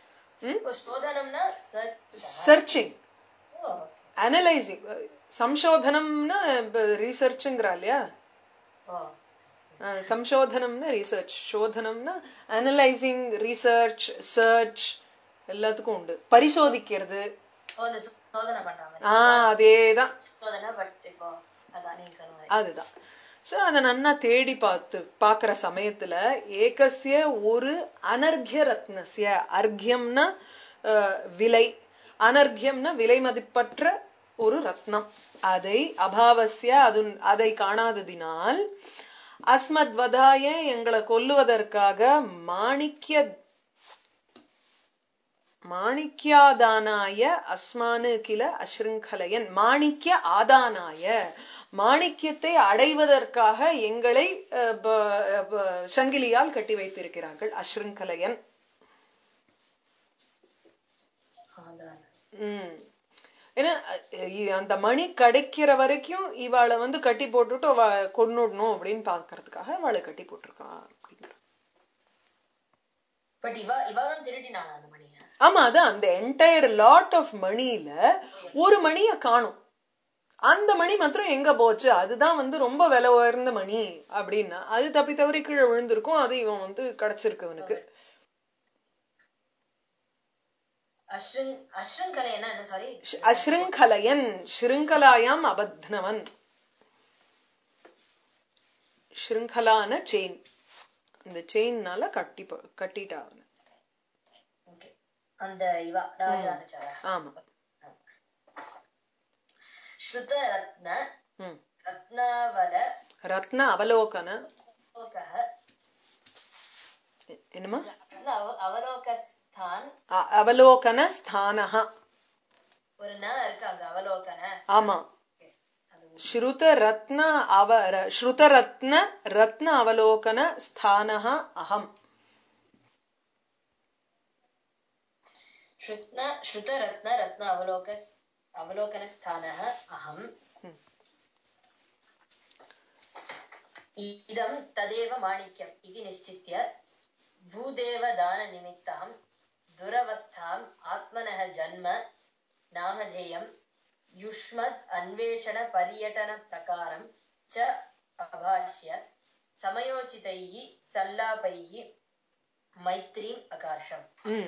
[SPEAKER 2] சர்ச்சிங் அனலைசிங் சம்சோதனம்னா ரிசர்ச்ங்கிறா இல்லையா சம்சோதனம்னா ரிசர்ச் சோதனம்னா அனலைசிங் ரிசர்ச் சர்ச் எல்லாத்துக்கும் உண்டு பரிசோதிக்கிறது ஆஹ் அதேதான் அதுதான் சோ அத நன்னா தேடி பார்த்து பாக்குற சமயத்துல ஏகசிய ஒரு அனர்க்ய ரத்னசிய அர்க்யம்னா விலை அனர்க்யம்னா விலை மதிப்பற்ற ஒரு ரத்னம் அதை அபாவசிய அது அதை காணாததினால் அஸ்மத் வதாய எங்களை கொல்லுவதற்காக மாணிக்ய மாணிக்யாதானாய அஸ்மானு கில அஸ்ருங்கலையன் மாணிக்ய ஆதானாய மாணிக்கியத்தை அடைவதற்காக எங்களை சங்கிலியால் கட்டி வைத்திருக்கிறார்கள் அஸ்ருங்கலையன் உம் ஏன்னா அந்த மணி கிடைக்கிற வரைக்கும் இவாளை வந்து கட்டி போட்டுட்டு அவ கொன்னுடணும் அப்படின்னு பாக்குறதுக்காக அவளை கட்டி போட்டிருக்கா அப்படிங்கிற ஆமா அதான் அந்த என்டையர் லாட் ஆஃப் மணியில ஒரு மணிய காணும் அந்த மணி மாத்திரம் எங்க போச்சு அதுதான் வந்து ரொம்ப விலை உயர்ந்த மணி அப்படின்னா அது தப்பி தவறி கீழே விழுந்திருக்கும் அது இவன் வந்து கிடைச்சிருக்கு அவனுக்கு அஸ்ருங்கலையன் ஸ்ருங்கலாயாம் அபத்னவன் ஸ்ருங்கலான செயின் இந்த செயின்னால கட்டி கட்டிட்டா அவன்
[SPEAKER 1] அந்த இவா ராஜா
[SPEAKER 2] ஆமா
[SPEAKER 1] ஸ்ருத ரத்ன ரத்னாவல
[SPEAKER 2] ரத்ன அவலோகன என்னமா
[SPEAKER 1] அவலோகஸ்தான்
[SPEAKER 2] அவலோகன ஸ்தானஹ
[SPEAKER 1] ஒரு ந இருக்கு அங்க அவலோகன
[SPEAKER 2] ஆமா ஸ்ருத ரத்ன அவ ஸ்ருத ரத்ன ரத்ன அவலோகன ஸ்தானஹ அஹம்
[SPEAKER 1] ஸ்ருத்ன ஸ்ருத ரத்ன ரத்ன அவலோக அவலோகன ஸ்தானஹ அஹம் இதம் ததேவ மாணிக்யம் இது நிश्चित्य भूदेव दान निमित्तां दुरवस्थां आत्मनः जन्म नामधेयं युष्मद् अन्वेषण पर्यटन प्रकारं च अभाष्य समयोचितैः सल्लापैः मैत्रीम् अकार्षम्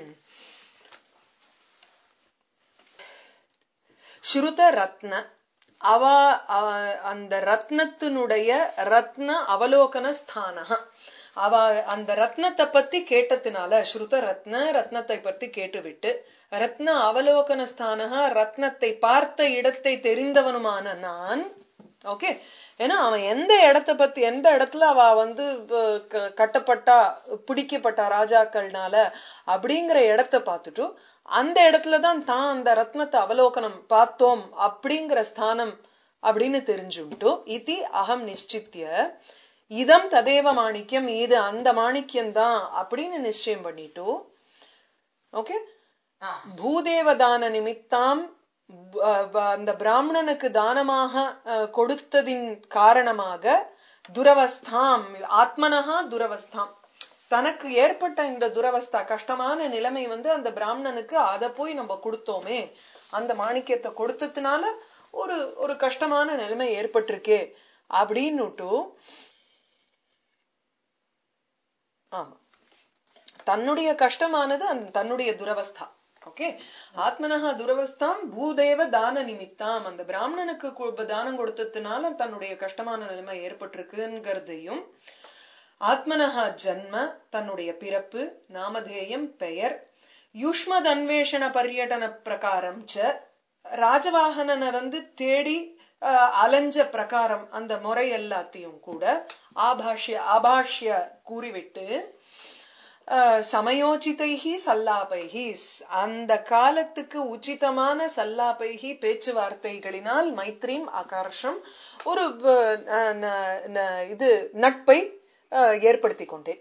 [SPEAKER 2] ஸ்ருத ரத்ன அவ அந்த ரத்னத்தினுடைய ரத்ன அவலோகன ஸ்தானஹ அவ அந்த ரத்னத்தை பத்தி கேட்டதுனால ஸ்ருத ரத்ன ரத்னத்தை பத்தி கேட்டுவிட்டு ரத்ன அவலோகன ஸ்தானஹ ரத்னத்தை பார்த்த இடத்தை தெரிந்தவனுமான நான் ஓகே ஏன்னா அவன் எந்த இடத்தை பத்தி எந்த இடத்துல அவ வந்து கட்டப்பட்டா பிடிக்கப்பட்டா ராஜாக்கள்னால அப்படிங்கிற இடத்தை பார்த்துட்டு அந்த இடத்துலதான் தான் அந்த ரத்னத்தை அவலோகனம் பார்த்தோம் அப்படிங்கிற ஸ்தானம் அப்படின்னு தெரிஞ்சுட்டு இதி அகம் நிச்சித்திய இதம் ததேவ மாணிக்யம் இது அந்த மாணிக்யம் தான் அப்படின்னு நிச்சயம் பண்ணிட்டு ஓகே பூதேவதான நிமித்தாம் அந்த பிராமணனுக்கு தானமாக கொடுத்ததின் காரணமாக துரவஸ்தாம் ஆத்மனஹா துரவஸ்தாம் தனக்கு ஏற்பட்ட இந்த துரவஸ்தா கஷ்டமான நிலைமை வந்து அந்த பிராமணனுக்கு அதை போய் நம்ம கொடுத்தோமே அந்த மாணிக்கத்தை கொடுத்ததுனால ஒரு ஒரு கஷ்டமான நிலைமை ஏற்பட்டிருக்கே அப்படின்னுட்டு ஆமா தன்னுடைய கஷ்டமானது அந்த தன்னுடைய துரவஸ்தா. ஓகே, ஆத்மனஹா துரவஸ்தாம் பூதேவ தான நிமித்தாம், அந்த பிராமணனுக்கு தானம் கொடுத்ததுனால தன்னுடைய கஷ்டமான நிலைமை ஏற்பட்டிருக்குங்கிறதையும், ஆத்மனஹா ஜன்ம தன்னுடைய பிறப்பு, நாமதேயம் பெயர், யுஷ்மத் அன்வேஷண பர்யடன பிரகாரம் ச ராஜவாகனனை வந்து தேடி அலைஞ்ச பிரகாரம் அந்த முறை எல்லாத்தையும் கூட ஆபாஷ்ய ஆபாஷ்ய கூறிவிட்டு, சமயோசிதைஹி சல்லாபைஹி அந்த காலத்துக்கு உச்சிதமான சல்லாபைஹி பேச்சுவார்த்தைகளினால் மைத்ரீம் ஆகர்ஷம் ஒரு இது நட்பை ஏற்படுத்தி கொண்டேன்.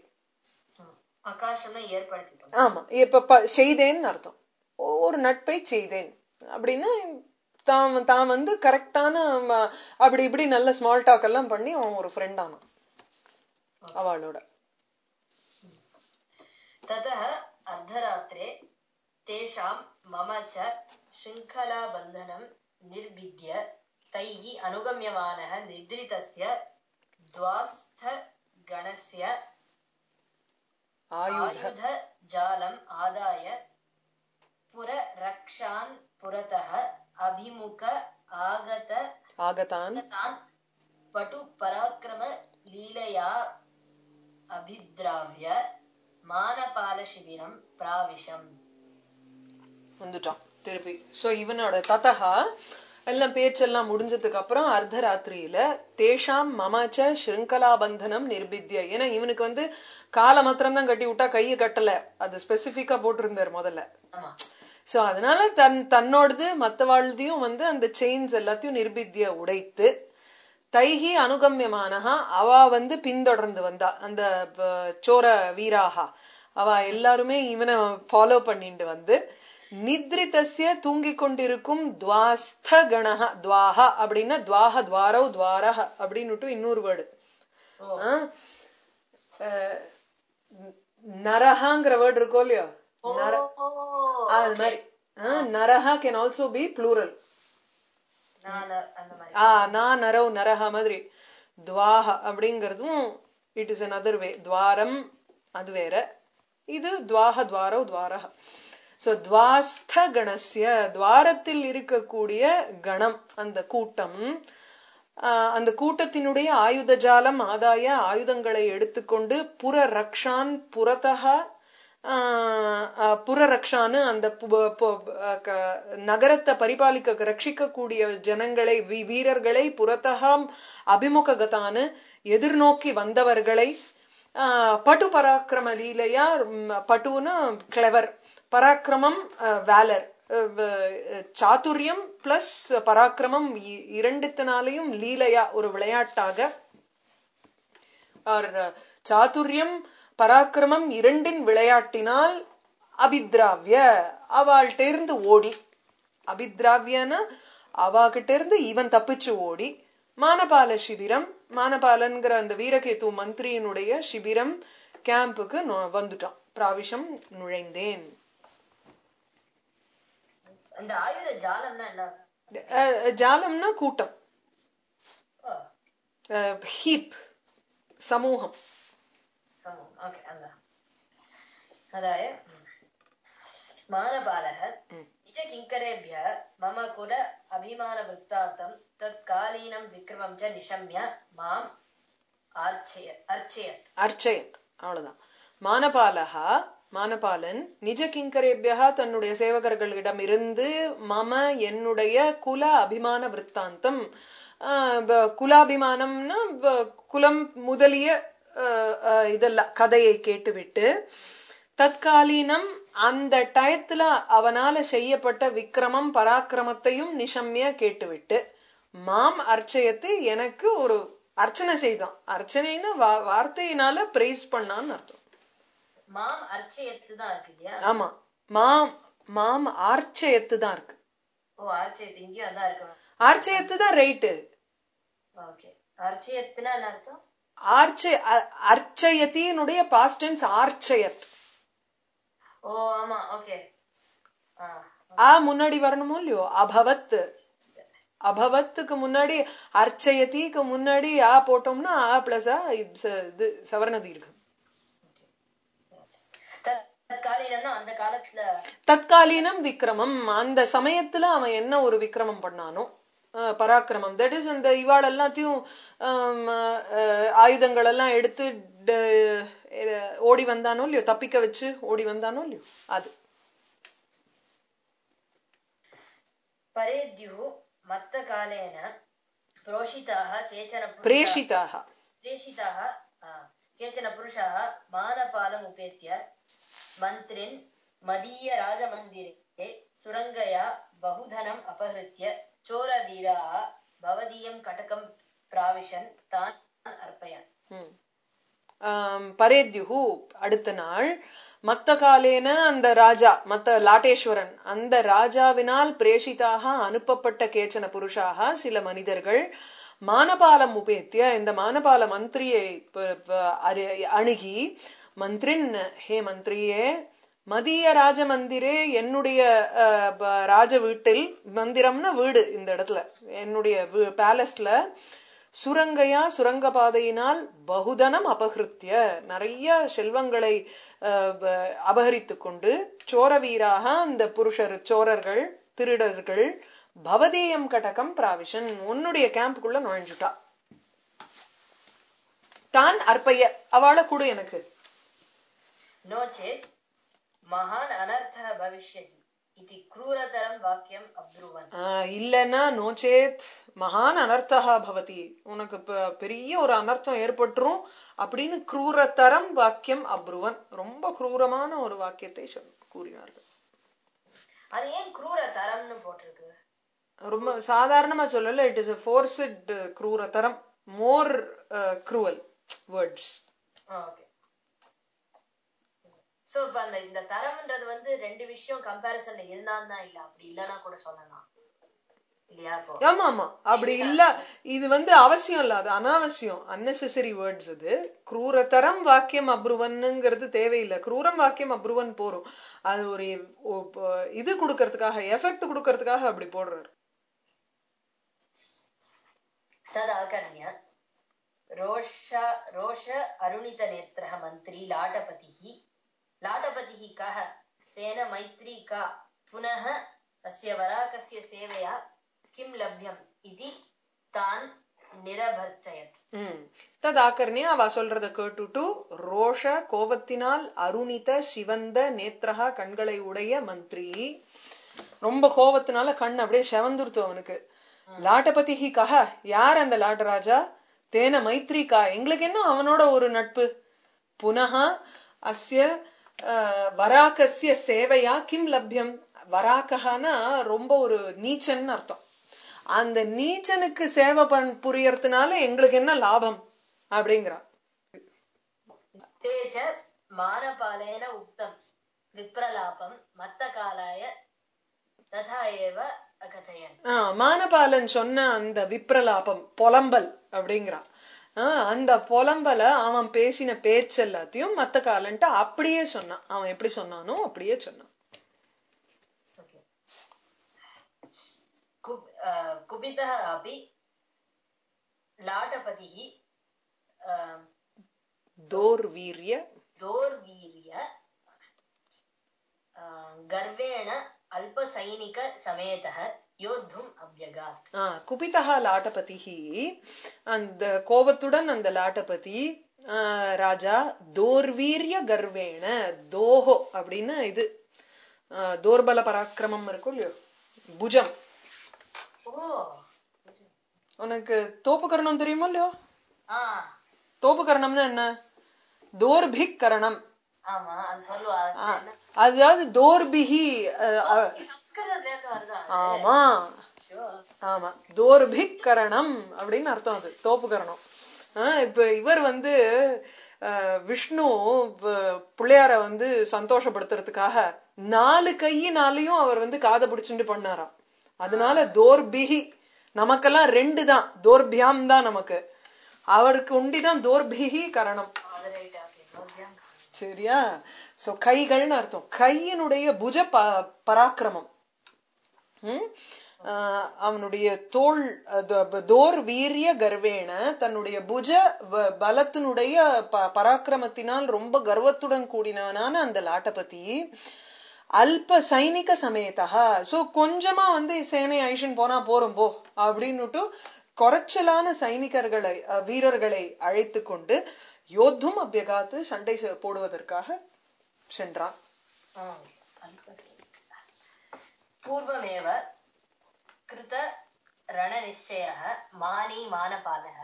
[SPEAKER 2] ஆமா, இப்ப செய்தேன்னு அர்த்தம், ஒரு நட்பை செய்தேன் அப்படின்னா தான் தான் வந்து கரெக்டான அப்படி இப்படி நல்ல ஸ்மால் டாக் எல்லாம் பண்ணி அவன் ஒரு ஃப்ரெண்ட் ஆனான் அவளோட.
[SPEAKER 1] ततः अर्धरात्रे तेषां मम च शृङ्खलाबन्धनं निर्भिद्य तैः अनुगम्यमानः निद्रितस्य द्वास्थगणस्य आयुधजालम् आदाय पुररक्षान् पुरतः अभिमुख आगत
[SPEAKER 2] आगतान्
[SPEAKER 1] पटुपराक्रमलीलया अभिद्राव्य மானபால சிபிரம் பிராவிஷம்
[SPEAKER 2] வந்துட்டான் திருப்பி. சோ இவனோட ததஹா எல்லாம் பேச்செல்லாம் முடிஞ்சதுக்கு அப்புறம் அர்த்தராத்திரியில தேஷாம் மமச்ச ஸ்ருங்கலாபந்தனம் நிர்பித்ய, ஏன்னா இவனுக்கு வந்து காலை மாத்திரம் தான் கட்டி விட்டா கையை கட்டல, அது ஸ்பெசிபிக்கா போட்டிருந்தார் முதல்ல. சோ அதனால தன் தன்னோடது மத்தவாழ்தையும் வந்து அந்த செயின்ஸ் எல்லாத்தையும் நிர்பித்ய உடைத்து, தைஹி அனுகம்யமானஹா அவ வந்து பின்தொடர்ந்து வந்தா, அந்த சோர வீராகா அவ எல்லாருமே இவனை ஃபாலோ பண்ணிட்டு வந்து, நித்ரிதஸ்ய தூங்கி கொண்டிருக்கும் துவாஸ்த கணஹா, துவாஹா அப்படின்னா துவாஹ துவாரோ துவாரஹ அப்படின்னு இன்னொரு வேர்டு. நரஹாங்கிற வேர்டு இருக்கோ இல்லையோ, அது மாதிரி நரஹா கேன் ஆல்சோ பி ப்ளூரல். நான் நரவ் நரஹா மாதிரி துவாஹ அப்படிங்கறதும் இட் இஸ் another way. துவாரம் அது வேற, இது துவாஹ துவாரோ துவாரஹ. சோ துவாஸ்த கணஸ்ய துவாரத்தில் இருக்கக்கூடிய கணம், அந்த கூட்டம், அந்த கூட்டத்தினுடைய ஆயுத ஜாலம் ஆதாய ஆயுதங்களை எடுத்துக்கொண்டு புற ரக்ஷான் புறத்தக புறரக்ஷான்னு அந்த நகரத்தை பரிபாலிக்க ரட்சிக்க கூடிய ஜனங்களை வீரர்களை புறத்தகம் அபிமுககத்தானு எதிர்நோக்கி வந்தவர்களை, பட்டு பராக்கிரம லீலையா, பட்டுனா கிளவர், பராக்கிரமம் வேலர், சாதுரியம் பிளஸ் பராக்கிரமம் இரண்டுத்தினாலையும் லீலையா ஒரு விளையாட்டாக, சாதுரியம் பராக்கிரமம் இரண்டின் விளையாட்டினால் அபித்ராவிய அவள்கிட்ட இருந்து ஓடி, அபித்ராவியன அவகிட்ட இருந்து இவன் தப்பிச்சு ஓடி, மானபால சிபிரம், மானபாலன்கிற அந்த வீரகேது மந்திரியினுடைய சிபிரம் கேம்புக்கு வந்துட்டான். பிராவிஷம் நுழைந்தேன்.
[SPEAKER 1] அந்த ஆயுத ஜாலம்னா என்ன?
[SPEAKER 2] ஜாலம்னா கூட்டம், ஹீப், சமூகம்.
[SPEAKER 1] அதாய மானபாலः நிஜ கிங்கரேभ्यः மம குல அபிமான வித்தாந்தம் தற்காலீனம் விக்ரமம் ச நிஷம்ய மாம் அர்ச்சயத் அர்ச்சயத்
[SPEAKER 2] அர்ச்சயத் அவ்வளவுதான். மானபாலஹா மானபாலன் நிஜ கிங்கரேபியா தன்னுடைய சேவகர்களிடம் இருந்து மம என்னுடைய குல அபிமான விற்த்தாந்தம், குலாபிமானம்னா குலம் முதலிய இதெல்லாம் கதையை கேட்டுவிட்டு, தற்காலீனம் அந்த டயத்துல அவனால செய்யப்பட்ட விக்ரமம் பராக்கிரமத்தையும் நிஷம்ய கேட்டுவிட்டு, மாம் அர்ச்சயத்து எனக்கு ஒரு அர்ச்சனை செய்தான். அர்ச்சனைன்னு வார்த்தையினால பிரைஸ் பண்ணான்னு அர்த்தம்.
[SPEAKER 1] மாம் அர்ச்சயத்து தான் இருக்கு இல்லையா?
[SPEAKER 2] ஆமா, மாம் மாம் ஆர்ச்சயத்து தான் இருக்கு.
[SPEAKER 1] ஓ ஆர்ச்சயத்து இங்கேயும் அதான் இருக்கு.
[SPEAKER 2] ஆர்ச்சயத்து தான் ரைட்டு.
[SPEAKER 1] ஓகே, அர்ச்சயத்துனா என்ன அர்த்தம்?
[SPEAKER 2] ஆர்ச்சய அர்ச்சயத்தினுடைய பாஸ்ட் டென்ஸ் ஆர்ச்சயத்.
[SPEAKER 1] ஓ ஆமா, ஓகே.
[SPEAKER 2] ஆ முன்னாடி வரணுமோ இல்லையோ, அபவத். அபவத்துக்கு முன்னாடி அர்ச்சயத்திக்கு முன்னாடி ஆ போட்டோம்னா ஆ பிளஸ் ஆ இது சவர்ண தீர்க்கம்.
[SPEAKER 1] தற்காலீனம்னா அந்த காலத்துல
[SPEAKER 2] தற்காலீனம் விக்ரமம் அந்த சமயத்துல அவன் என்ன ஒரு விக்ரமம் பண்ணானோ அஹ், பராக்கிரமம் தட் இஸ் அந்த இவாள் எல்லாத்தையும் ஆம், அஹ், ஆயுதங்கள் எல்லாம் எடுத்து ட- அஹ், ஓடி வந்தானோ இல்லையோ தப்பிக்க வச்சு ஓடி வந்தானோ இல்லையோ அது
[SPEAKER 1] परेद्युः मत्तकालेन प्रोषिताः केचन पुरुषाः
[SPEAKER 2] பிரேஷிதாக
[SPEAKER 1] प्रेषिताः आ, केचन पुरुषाः मानपालमुपेत्य मन्त्रिन् मदीयराजमन्दिरे सुरङ्गया बहुधनम् अपहृत्य चोरवीराः भवदीयं कटकं प्राविशन् तान् अर्पयन्.
[SPEAKER 2] பரேத்யுகு அடுத்த நாள் மத்த காலேன அந்த ராஜா மத்த லாட்டேஸ்வரன் அந்த ராஜாவினால் பிரேஷிதாக அனுப்பப்பட்ட கேச்சன புருஷாக சில மனிதர்கள் மானபாலம் உபேத்திய இந்த மானபால மந்திரியை ப- ப- அரு- அணுகி மந்திரின் ஹே மந்திரியே மதிய ராஜ மந்திரே என்னுடைய அஹ், ப- ராஜ வீட்டில் மந்திரம்னா வீடு இந்த இடத்துல என்னுடைய பேலஸ்ல சுரங்கையா சுரங்க பாதையினால் பகுதனம் அபகிருத்திய நிறைய செல்வங்களை அஹ், ப- அபகரித்துக் கொண்டு சோரவீராக அந்த புருஷர் சோரர்கள் திருடர்கள் பவதேயம் கடகம் பிராவிஷன் உன்னுடைய கேம்புக்குள்ள நுழைஞ்சுட்டா தான் அர்ப்பைய அவளை கூட எனக்கு
[SPEAKER 1] नो चेत् महान् अनर्थः भविष्यति इति क्रूरतरं वाक्यम् अब्रुवन्.
[SPEAKER 2] ஆஹ் இல்லைன்னா நோச்சேத் மகான் அனர்த்தா பவதி உனக்கு ப- பெரிய ஒரு அனர்த்தம் ஏற்பட்டுரும் அப்படின்னு क्रूरतரம் வாக்கியம் அப்ருவன் ரொம்ப क्रूரமான ஒரு வாக்கியத்தை சொல் கூறினார்கள்
[SPEAKER 1] அது ஏன் क्रूरतरம்னு போட்டிருக்கு?
[SPEAKER 2] ரொம்ப சாதாரணமா சொல்லல இட் இஸ் a forced क्रूरतரம் more cruel words
[SPEAKER 1] okay. So இப்ப அந்த இந்த தரம்ன்றது வந்து ரெண்டு விஷயம் கம்பேரிசன்ல இருந்தான்னா இல்ல அப்படி இல்லனா கூட சொல்லலாம் இல்லையா? இப்போ
[SPEAKER 2] ஆமா ஆமா அப்படி இல்ல இது வந்து அவசியம் இல்ல அது அனாவசியம் unnecessary வேர்ட்ஸ் அது क्रूरतரம் வாக்கியம் அப்ருவன்ங்கிறது தேவையில்லை क्रूரம் வாக்கியம் அப்ருவன் போறோம் அது ஒரு ஒ- ப- இது கொடுக்கறதுக்காக எஃபெக்ட் கொடுக்கறதுக்காக அப்படி போடுறாரு
[SPEAKER 1] तदाकर्ण्य रोष रोष अरुणित नेत्रः मन्त्री लाटपतिः लाटपतिः कः तेन मैत्री का पुनः अस्य वराकस्य सेवया किं लभ्यम् इति तान् निरभर्त्सयत्.
[SPEAKER 2] ம் ததாக்கர்ணியா அவ சொல்றத கேட்டுட்டு ரோஷ கோபத்தினால் அருணித சிவந்த நேத்ரஹா கண்களை உடைய மந்திரி ரொம்ப கோபத்தினால கண் அப்படியே செவந்துருத்து அவனுக்கு லாட்டபதிஹி கஹ யார் அந்த லாட்டராஜா தேன மைத்ரிகா எங்களுக்கு என்ன அவனோட ஒரு நட்பு புனः அஸ்ய அஹ், வராகஸ்ய சேவையா கிம் லப்யம் வராகனா ரொம்ப ஒரு நீச்சன் அர்த்தம் அந்த நீச்சனுக்கு சேவை பண் புரியறதுனால எங்களுக்கு என்ன லாபம் அப்படிங்கிறான்
[SPEAKER 1] ते च मानपालेन उक्तं विप्रलापं मत्तकालाय तथा एव अकथयन्.
[SPEAKER 2] ஆஹ் மானபாலன் சொன்ன அந்த விப்ரலாபம் பொலம்பல் அப்படிங்கிறான் ஆஹ் அந்த பொலம்பல அவன் பேசின பேச்சு எல்லாத்தையும் மத்த காலன்ட்டு அப்படியே சொன்னான் அவன் எப்படி சொன்னானோ அப்படியே சொன்னான்
[SPEAKER 1] Okay. कुब- अ, कुपितः अपि लाटपतिः अ,
[SPEAKER 2] தோர் வீரிய
[SPEAKER 1] दोर्वीर्य अ, गर्वेण अल्पसैनिकसमेतः योद्धुम् अभ्यगात्.
[SPEAKER 2] ஆஹ் குபிதா லாட்டபதிஹி அந்த கோபத்துடன் அந்த லாட்டபதி ஆஹ் ராஜா தோர்வீரிய கர்வேண தோஹோ அப்படின்னு இது ஆஹ் தோர்பல பராக்கிரமம் இருக்கும் இல்லையோ புஜம்
[SPEAKER 1] ஓ
[SPEAKER 2] உனக்கு தோப்பு கரணம் தெரியுமோ இல்லையோ
[SPEAKER 1] ஆ
[SPEAKER 2] தோப்பு கரணம்னா என்ன தோர்பிக் கரணம்
[SPEAKER 1] ஆமா அது சொல்லுவா அது
[SPEAKER 2] ஆஹ்
[SPEAKER 1] என்ன?
[SPEAKER 2] அதாவது தோர்பிஹி அஹ், அஹ்,
[SPEAKER 1] சம்ஸ்கிருதத்துல இருந்து வருதா அது?
[SPEAKER 2] ஆமா
[SPEAKER 1] Sure.
[SPEAKER 2] ஆமா தோர்பிக் கரணம் அப்படின்னு அர்த்தம் அது தோப்பு கரணம் ஆஹ் இப்ப இவர் வந்து அஹ், விஷ்ணு வ- பிள்ளையார வந்து சந்தோஷப்படுத்துறதுக்காக நாலு கையினாலையும் அவர் வந்து காதை பிடிச்சுட்டு பண்ணாராம் அதனால தோர்பிஹி நமக்கெல்லாம் ரெண்டு தான் தோர்பியாம் தான் நமக்கு அவருக்கு உண்டிதான் தோர்பிஹி கரணம்
[SPEAKER 1] அது right, okay. தோர்பியாம்.
[SPEAKER 2] சரியா சோ கைகள்னு அர்த்தம் கையினுடைய புஜ ப- பராக்கிரமம் ம்? அவனுடைய தோல் தோர் வீரிய கர்வேண தன்னுடைய புஜ பலத்தினுடைய பராக்கிரமத்தினால் ரொம்ப கர்வத்துடன் கூடினவனான அந்த லாட்டபதி அல்ப சைனிக சமேதா சோ கொஞ்சமா வந்து சேனை ஐஷன் போனா போறோம் போ அப்படின்னுட்டு குறைச்சலான சைனிகர்களை வீரர்களை அழைத்து கொண்டு யோத்தும் அபியகாத்து சண்டை போடுவதற்காக சென்றான்.
[SPEAKER 1] பூர்வமேவ கிருத ரணநிச்சயः மானி மானபாலः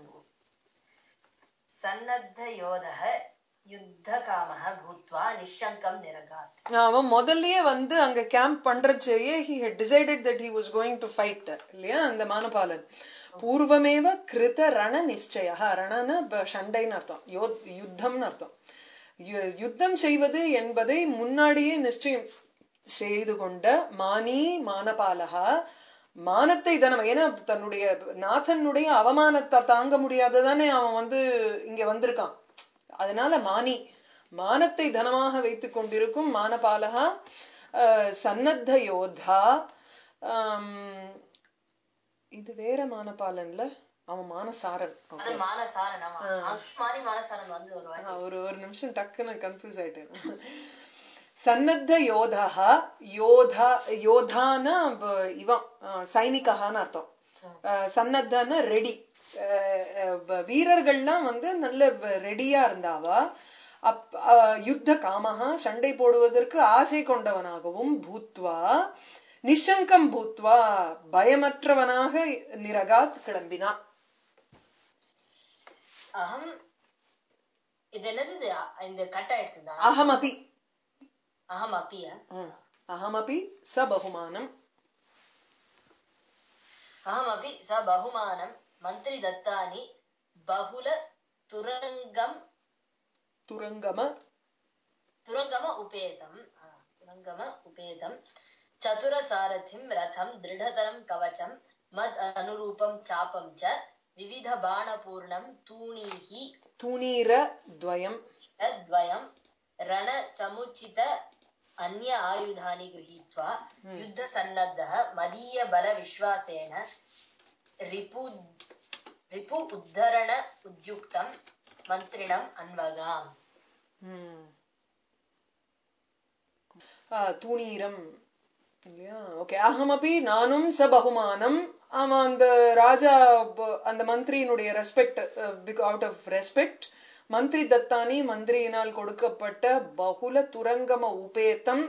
[SPEAKER 1] சன்னத்த யோதः யுத்தகாமः பூத்வா நிஷங்கம் நிரகாத்.
[SPEAKER 2] அவன் முதல்லயே வந்து அங்க கேம்ப் பண்றச்சேயே he had decided that he was going to fight இல்லையா அந்த மானபாலன். பூர்வமேவ கிருத ரண நிச்சய ரணன சண்டைன்னு அர்த்தம் யுத்தம்னு அர்த்தம். யுத்தம் செய்வது என்பதை முன்னாடியே நிச்சயம் செய்து கொண்ட மானி மானபாலகா மானத்தை தனம் ஏன்னா தன்னுடைய நாதனுடைய அவமானத்தை தாங்க முடியாததானே அவன் வந்து இங்க வந்திருக்கான். அதனால மானி மானத்தை தனமாக வைத்துக் கொண்டிருக்கும் மானபாலகா சன்னத்த யோதா. இது வேற மானபாலன்ல அவன் மானசாரன். ஒரு ஒரு நிமிஷம் டக்குன்னு கன்ஃபியூஸ் ஆயிட்டேன். சன்னத்த யோதா யோதா யோதான இவன் சைனிகான்னு அர்த்தம். சன்னத்தன ரெடி வீரர்கள்லாம் வந்து நல்ல ரெடியா இருந்தாவா. அப் யுத்த காமஹா சண்டை போடுவதற்கு ஆசை கொண்டவனாகவும் பூத்வா நிஷங்கம் பூத்வா பயமற்றவனாக நிரகாத் கிளம்பினான்.
[SPEAKER 1] அகம் இது என்னது இந்த கட்ட எடுத்துதா
[SPEAKER 2] அகமபி
[SPEAKER 1] அகமபி
[SPEAKER 2] அகமபி ச பகுமானம்
[SPEAKER 1] அகமபி ச பகுமானம் மந்திரி தத்தானி பகுல துரங்கம்
[SPEAKER 2] துரங்கம
[SPEAKER 1] துரங்கம உபேதம் துரங்கம உபேதம் சதுர சாரதிம் ரதம் திருடதரம் கவச்சம் மத் அனுரூபம் சாபம் ச விவித பாணபூர்ணம் தூணீஹி
[SPEAKER 2] தூணீர துவயம்
[SPEAKER 1] துவயம் ரண சமுச்சித அன்ய ஆயுதானி கிரஹீத்வா யுத்த சன்னத்தः மதீய பல விஸ்வாசேன ரிபு ரிபு உத்தரண உத்யுக்தம் மந்திரிணம் அன்வகாம்.
[SPEAKER 2] தூணீரம் இல்லையா. ஓகே அகமபி நானும் ச பகுமானம். அவன் அந்த ராஜா அந்த மந்திரியினுடைய ரெஸ்பெக்ட் அவுட் ஆஃப் ரெஸ்பெக்ட் மந்திரி தத்தானி மந்திரியினால் கொடுக்கப்பட்ட பகுல துரங்கம உபேத்தம்.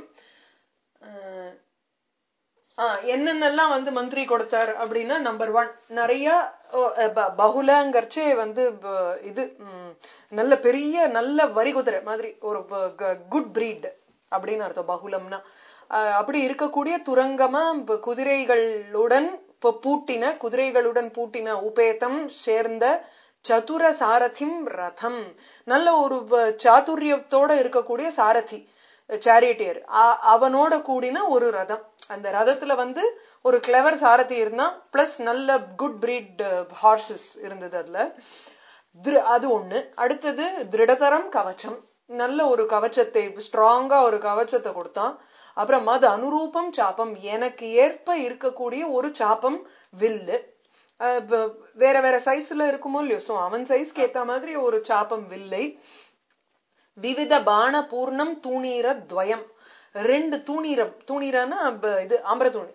[SPEAKER 2] ஆஹ் என்னென்னலாம் வந்து மந்திரி கொடுத்தார் அப்படின்னா நம்பர் ஒன் நிறைய பகுலங்கர்ச்சே வந்து இது நல்ல பெரிய நல்ல வரி குதிரை மாதிரி ஒரு குட் பிரீட் அப்படின்னு அர்த்தம் பகுலம்னா. அப்படி இருக்கக்கூடிய துரங்கம குதிரைகளுடன் பூட்டின குதிரைகளுடன் பூட்டின உபேத்தம் சேர்ந்த சதுர சாரதிம் ரதம் நல்ல ஒரு சாதுரியத்தோட இருக்கக்கூடிய சாரதி சேரியட்டியர் அவனோட கூடின ஒரு ரதம். அந்த ரதத்துல வந்து ஒரு கிளவர் சாரதி இருந்தான் பிளஸ் நல்ல குட் பிரீட் ஹார்சஸ் இருந்தது அதுல. அது ஒண்ணு. அடுத்தது திருடதரம் கவச்சம் நல்ல ஒரு கவச்சத்தை ஸ்ட்ராங்கா ஒரு கவச்சத்தை கொடுத்தான். அப்புறம் மது அனுரூபம் சாப்பம் எனக்கு ஏற்ப இருக்கக்கூடிய ஒரு சாப்பம் வில்லு வேற வேற சைஸ்ல இருக்குமோ இல்லையோ சோ அவன் சைஸ்க்கு ஏத்த மாதிரி ஒரு சாப்பம் வில்லை. விவித பாண பூர்ணம் தூணீர துவயம் ரெண்டு தூணீரம் தூணீரான இது அம்பர தூணி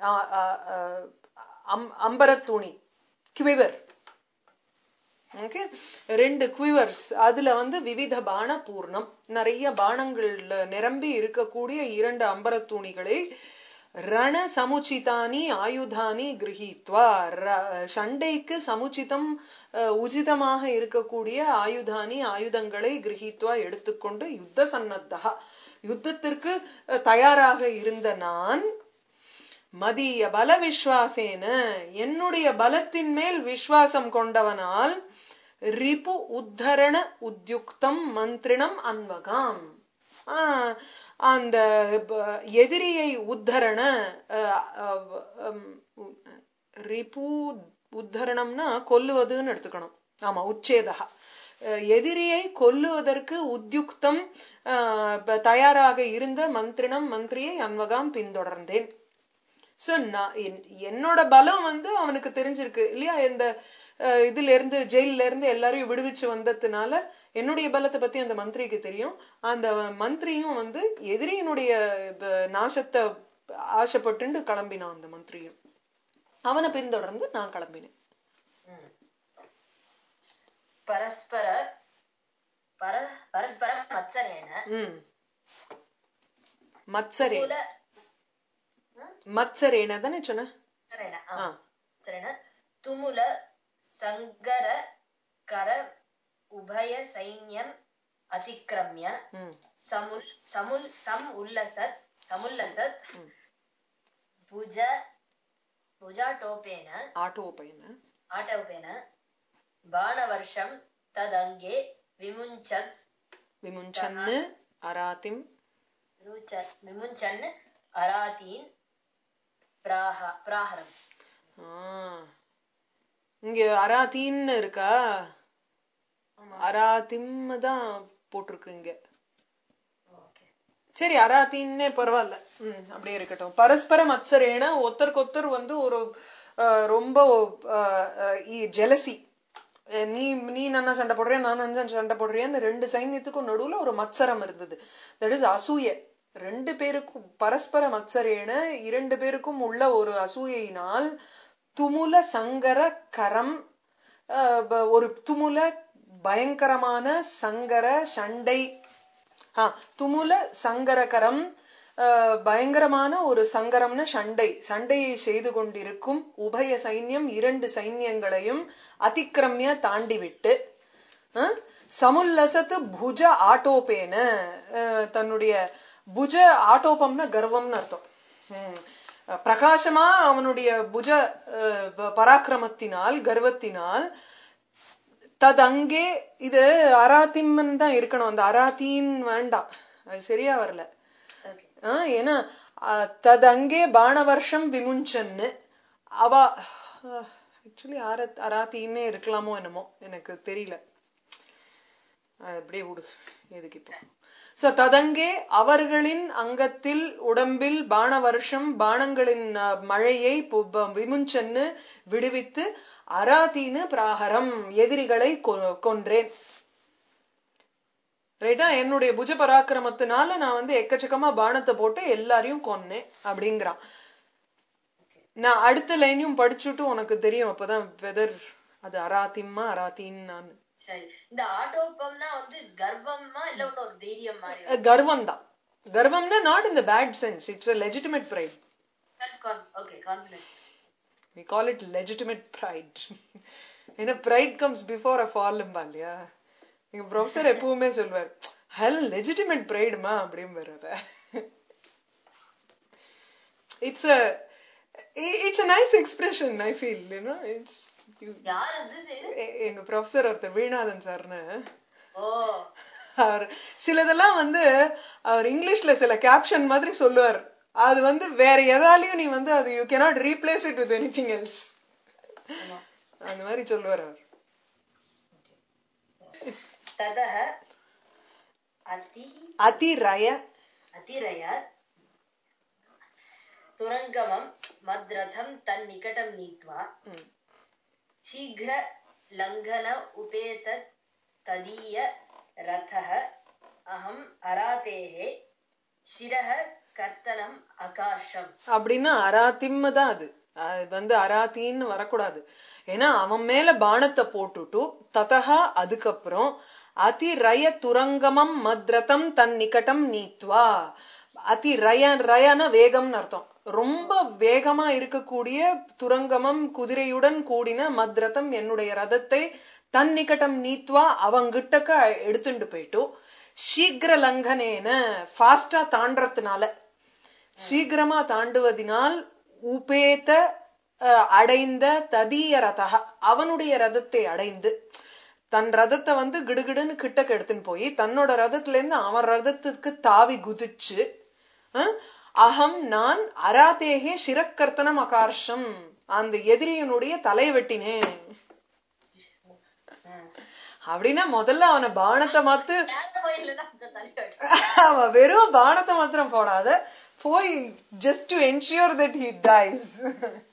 [SPEAKER 2] அம்பர தூணி குவிவர். ஓகே ரெண்டு குவிவர்ஸ் அதுல வந்து விவித பாண பூர்ணம் நிறைய பானங்கள் நிரம்பி இருக்கக்கூடிய இரண்டு அம்பர தூணிகளை ரண சமுச்சிதானி ஆயுதானி கிரஹீத்வா சண்டைக்கு சமுச்சிதம் உச்சிதமாக இருக்கக்கூடிய ஆயுதானி ஆயுதங்களை கிரஹீத்வா எடுத்துக்கொண்டு யுத்த சன்னத்தா யுத்தத்திற்கு தயாராக இருந்த நான் மதிய பல விஸ்வாசேன என்னுடைய பலத்தின் மேல் விஸ்வாசம் கொண்டவனால் ரிபு உத்தரண உத்யுக்தம் மந்திரிணம் அன்வகாம் அந்த எதிரியை உத்தரண ரிபு உத்தரணம்னா கொல்லுவதுன்னு எடுத்துக்கணும். ஆமா உச்சேதா எதிரியை கொல்லுவதற்கு உத்யுக்தம் தயாராக இருந்த மந்திரிணம் மந்திரியை அன்வகாம் பின்தொடர்ந்தேன். சோ நான் என்னோட பலம் வந்து அவனுக்கு தெரிஞ்சிருக்கு இல்லையா, இந்த இதுல இருந்து ஜெயில இருந்து எல்லாரையும் விடுவிச்சு வந்ததுனால என்னுடைய பலத்தை பத்தி அந்த மந்திரிக்கு தெரியும். அந்த மந்திரியும் வந்து எதிரியினுடைய நாசத்தை ஆசைப்பட்டு கிளம்பினான். அந்த மந்திரியும் அவனை பின்தொடர்ந்து நான் கிளம்பினேன்.
[SPEAKER 1] பரஸ்பர பர பரஸ்பர மத்சரேன
[SPEAKER 2] மத்சரேன மத்சரேன தானே சொன்ன
[SPEAKER 1] துமுல சங்கர கர உபய சைன்யம் அதிக்ரம்ய சமுல் சமுல் சம் உல்லசத் சமுல்லசத் புஜ புஜாட்டோபேன
[SPEAKER 2] ஆட்டோபேன
[SPEAKER 1] ஆட்டோபேன பாணவர்ஷம் ததங்கே விமுஞ்சத்
[SPEAKER 2] விமுஞ்சன்னு அராதிம்
[SPEAKER 1] விமுஞ்சன்னு அராதீன் பிராஹ பிராஹரம்.
[SPEAKER 2] இங்க அராதீன்னு இருக்கா, அராதிம் தான் போட்டிருக்கு இங்க. சரி அராதீன்னே பரவாயில்ல, உம் அப்படியே இருக்கட்டும். பரஸ்பர மத்சரேன ஒருத்தருக்கு ஒருத்தர் வந்து ஒரு ரொம்ப ஜெலசி, நீ நீ நல்லா சண்டை போடுறியா நான் நல்லா சண்டை போடுறியான்னு ரெண்டு சைன்யத்துக்கும் நடுவுல ஒரு மத்சரம் இருந்தது. தட் இஸ் அசூய. ரெண்டு பேருக்கும் பரஸ்பர மத்சரேன இரண்டு பேருக்கும் உள்ள ஒரு அசூயினால் துமுல சங்கர கரம், ஒரு துமுல பயங்கரமான சங்கர சண்டை, துமுல சங்கரகரம் பயங்கரமான ஒரு சங்கரம்னு சண்டை சண்டையை செய்து கொண்டிருக்கும் உபய சைன்யம் இரண்டு சைன்யங்களையும் அதிக்கிரமிய தாண்டிவிட்டு சமுல்லசத்து புஜ ஆட்டோபேன தன்னுடைய புஜ ஆட்டோபம்னா கர்வம்னு அர்த்தம். பிரகாசமா அவனுடைய புஜ பராக்கிரமத்தினால் கர்வத்தினால் தது அங்கே, இது அராத்திம்மன் தான் இருக்கணும், அந்த அராத்தீன் வேண்டாம், அது சரியா வரல. ஏன்னா தது அங்கே பாணவர்ஷம் விமுஞ்சன்னு அவ ஆக்சுவலி அர அராத்தீன்னே இருக்கலாமோ என்னமோ எனக்கு தெரியல, அப்படியே விடு எதுக்கு இப்போ. சோ ததங்கே அவர்களின் அங்கத்தில் உடம்பில் பாண வருஷம் பாணங்களின் மழையை விமுஞ்சன்னு விடுவித்து அராதீனு பிராகரம் எதிரிகளை கொன்றேன். ரைட்டா, என்னுடைய புஜ பராக்கிரமத்தினால நான் வந்து எக்கச்சக்கமா பானத்தை போட்டு எல்லாரையும் கொன்னேன் அப்படிங்கிறான். நான் அடுத்த லைனையும் படிச்சுட்டு உனக்கு தெரியும் அப்பதான் வெதர் அது அராத்திம்மா அராத்தின்னு. நான்
[SPEAKER 1] இந்த ஆட்டோபம்னா வந்து கர்வமா இல்ல ஒரு தைரியம் மாதிரி?
[SPEAKER 2] கர்வம் தான். கர்வம்னா not in the bad sense, it's a legitimate pride.
[SPEAKER 1] Self okay confidence.
[SPEAKER 2] We call it legitimate pride. ஏன்னா pride comes before a fall இல்லையா. எங்க ப்ரொஃபசர் எப்பவுமே சொல்வார், ஹல் லெஜிட்டிமேட் பிரைடுமா அப்படிம்பாரு. அத it's a it's a nice expression, I feel, you know. It's எங்க ப்ரொஃபசர் ஒருத்தர் வீணாதன் சார்னு, அவர் சிலதெல்லாம் வந்து அவர் இங்கிலீஷ்ல சில கேப்ஷன் மாதிரி சொல்லுவார். அது வந்து வேற எதாலையும் நீ வந்து அது you cannot replace it with anything else, அந்த மாதிரி சொல்லுவார் அவர்.
[SPEAKER 1] ததஹ அதி
[SPEAKER 2] அதிரய
[SPEAKER 1] அதிரய துரங்கமம் மத்ரதம் தன் நிகடம் நீத்வா சீக்ர லங்கன உபேத ததீய ரதஹ அஹம் அராதேஹே சிரஹ கர்த்தனம் அகார்ஷம்.
[SPEAKER 2] அப்படின்னா அராத்திம்ம தான் அது. அது வந்து அராத்தின்னு வரக்கூடாது. ஏன்னா அவன் மேல பானத்தை போட்டுட்டு ததஹா அதுக்கப்புறம் அதிரய துரங்கமம் மத்ரதம் தன் நிகடம் நீத்வா. அதி ரய ரயன வேகம்னு அர்த்தம். ரொம்ப வேகமா இருக்கக்கூடிய துரங்கமம் குதிரையுடன் கூடின மத்ரதம் என்னுடைய ரதத்தை தன் நிகடம் நீத்வா அவங்கிட்டக்க எடுத்துட்டு போயிட்டு சீக்கிர லங்கனேன ஃபாஸ்டா தாண்டறதுனால சீக்கிரமா தாண்டுவதினால் உபேத அடைந்த ததீய ரதஹ அவனுடைய ரதத்தை அடைந்து தன் ரதத்தை வந்து கிடுகிடுன்னு கிட்டக்கு எடுத்துன்னு போய் தன்னோட ரதத்துல இருந்து அவன் ரதத்துக்கு தாவி குதிச்சு அகம் நான் அராதேகே சிரக்கர்த்தனம் அகார்ஷம் அந்த எதிரியனுடைய தலை வெட்டினேன். அப்படின்னா முதல்ல அவனை பானத்தை மாத்து அவன் வெறும் பானத்தை மாத்திரம் போடாத போய் just to ensure that he dies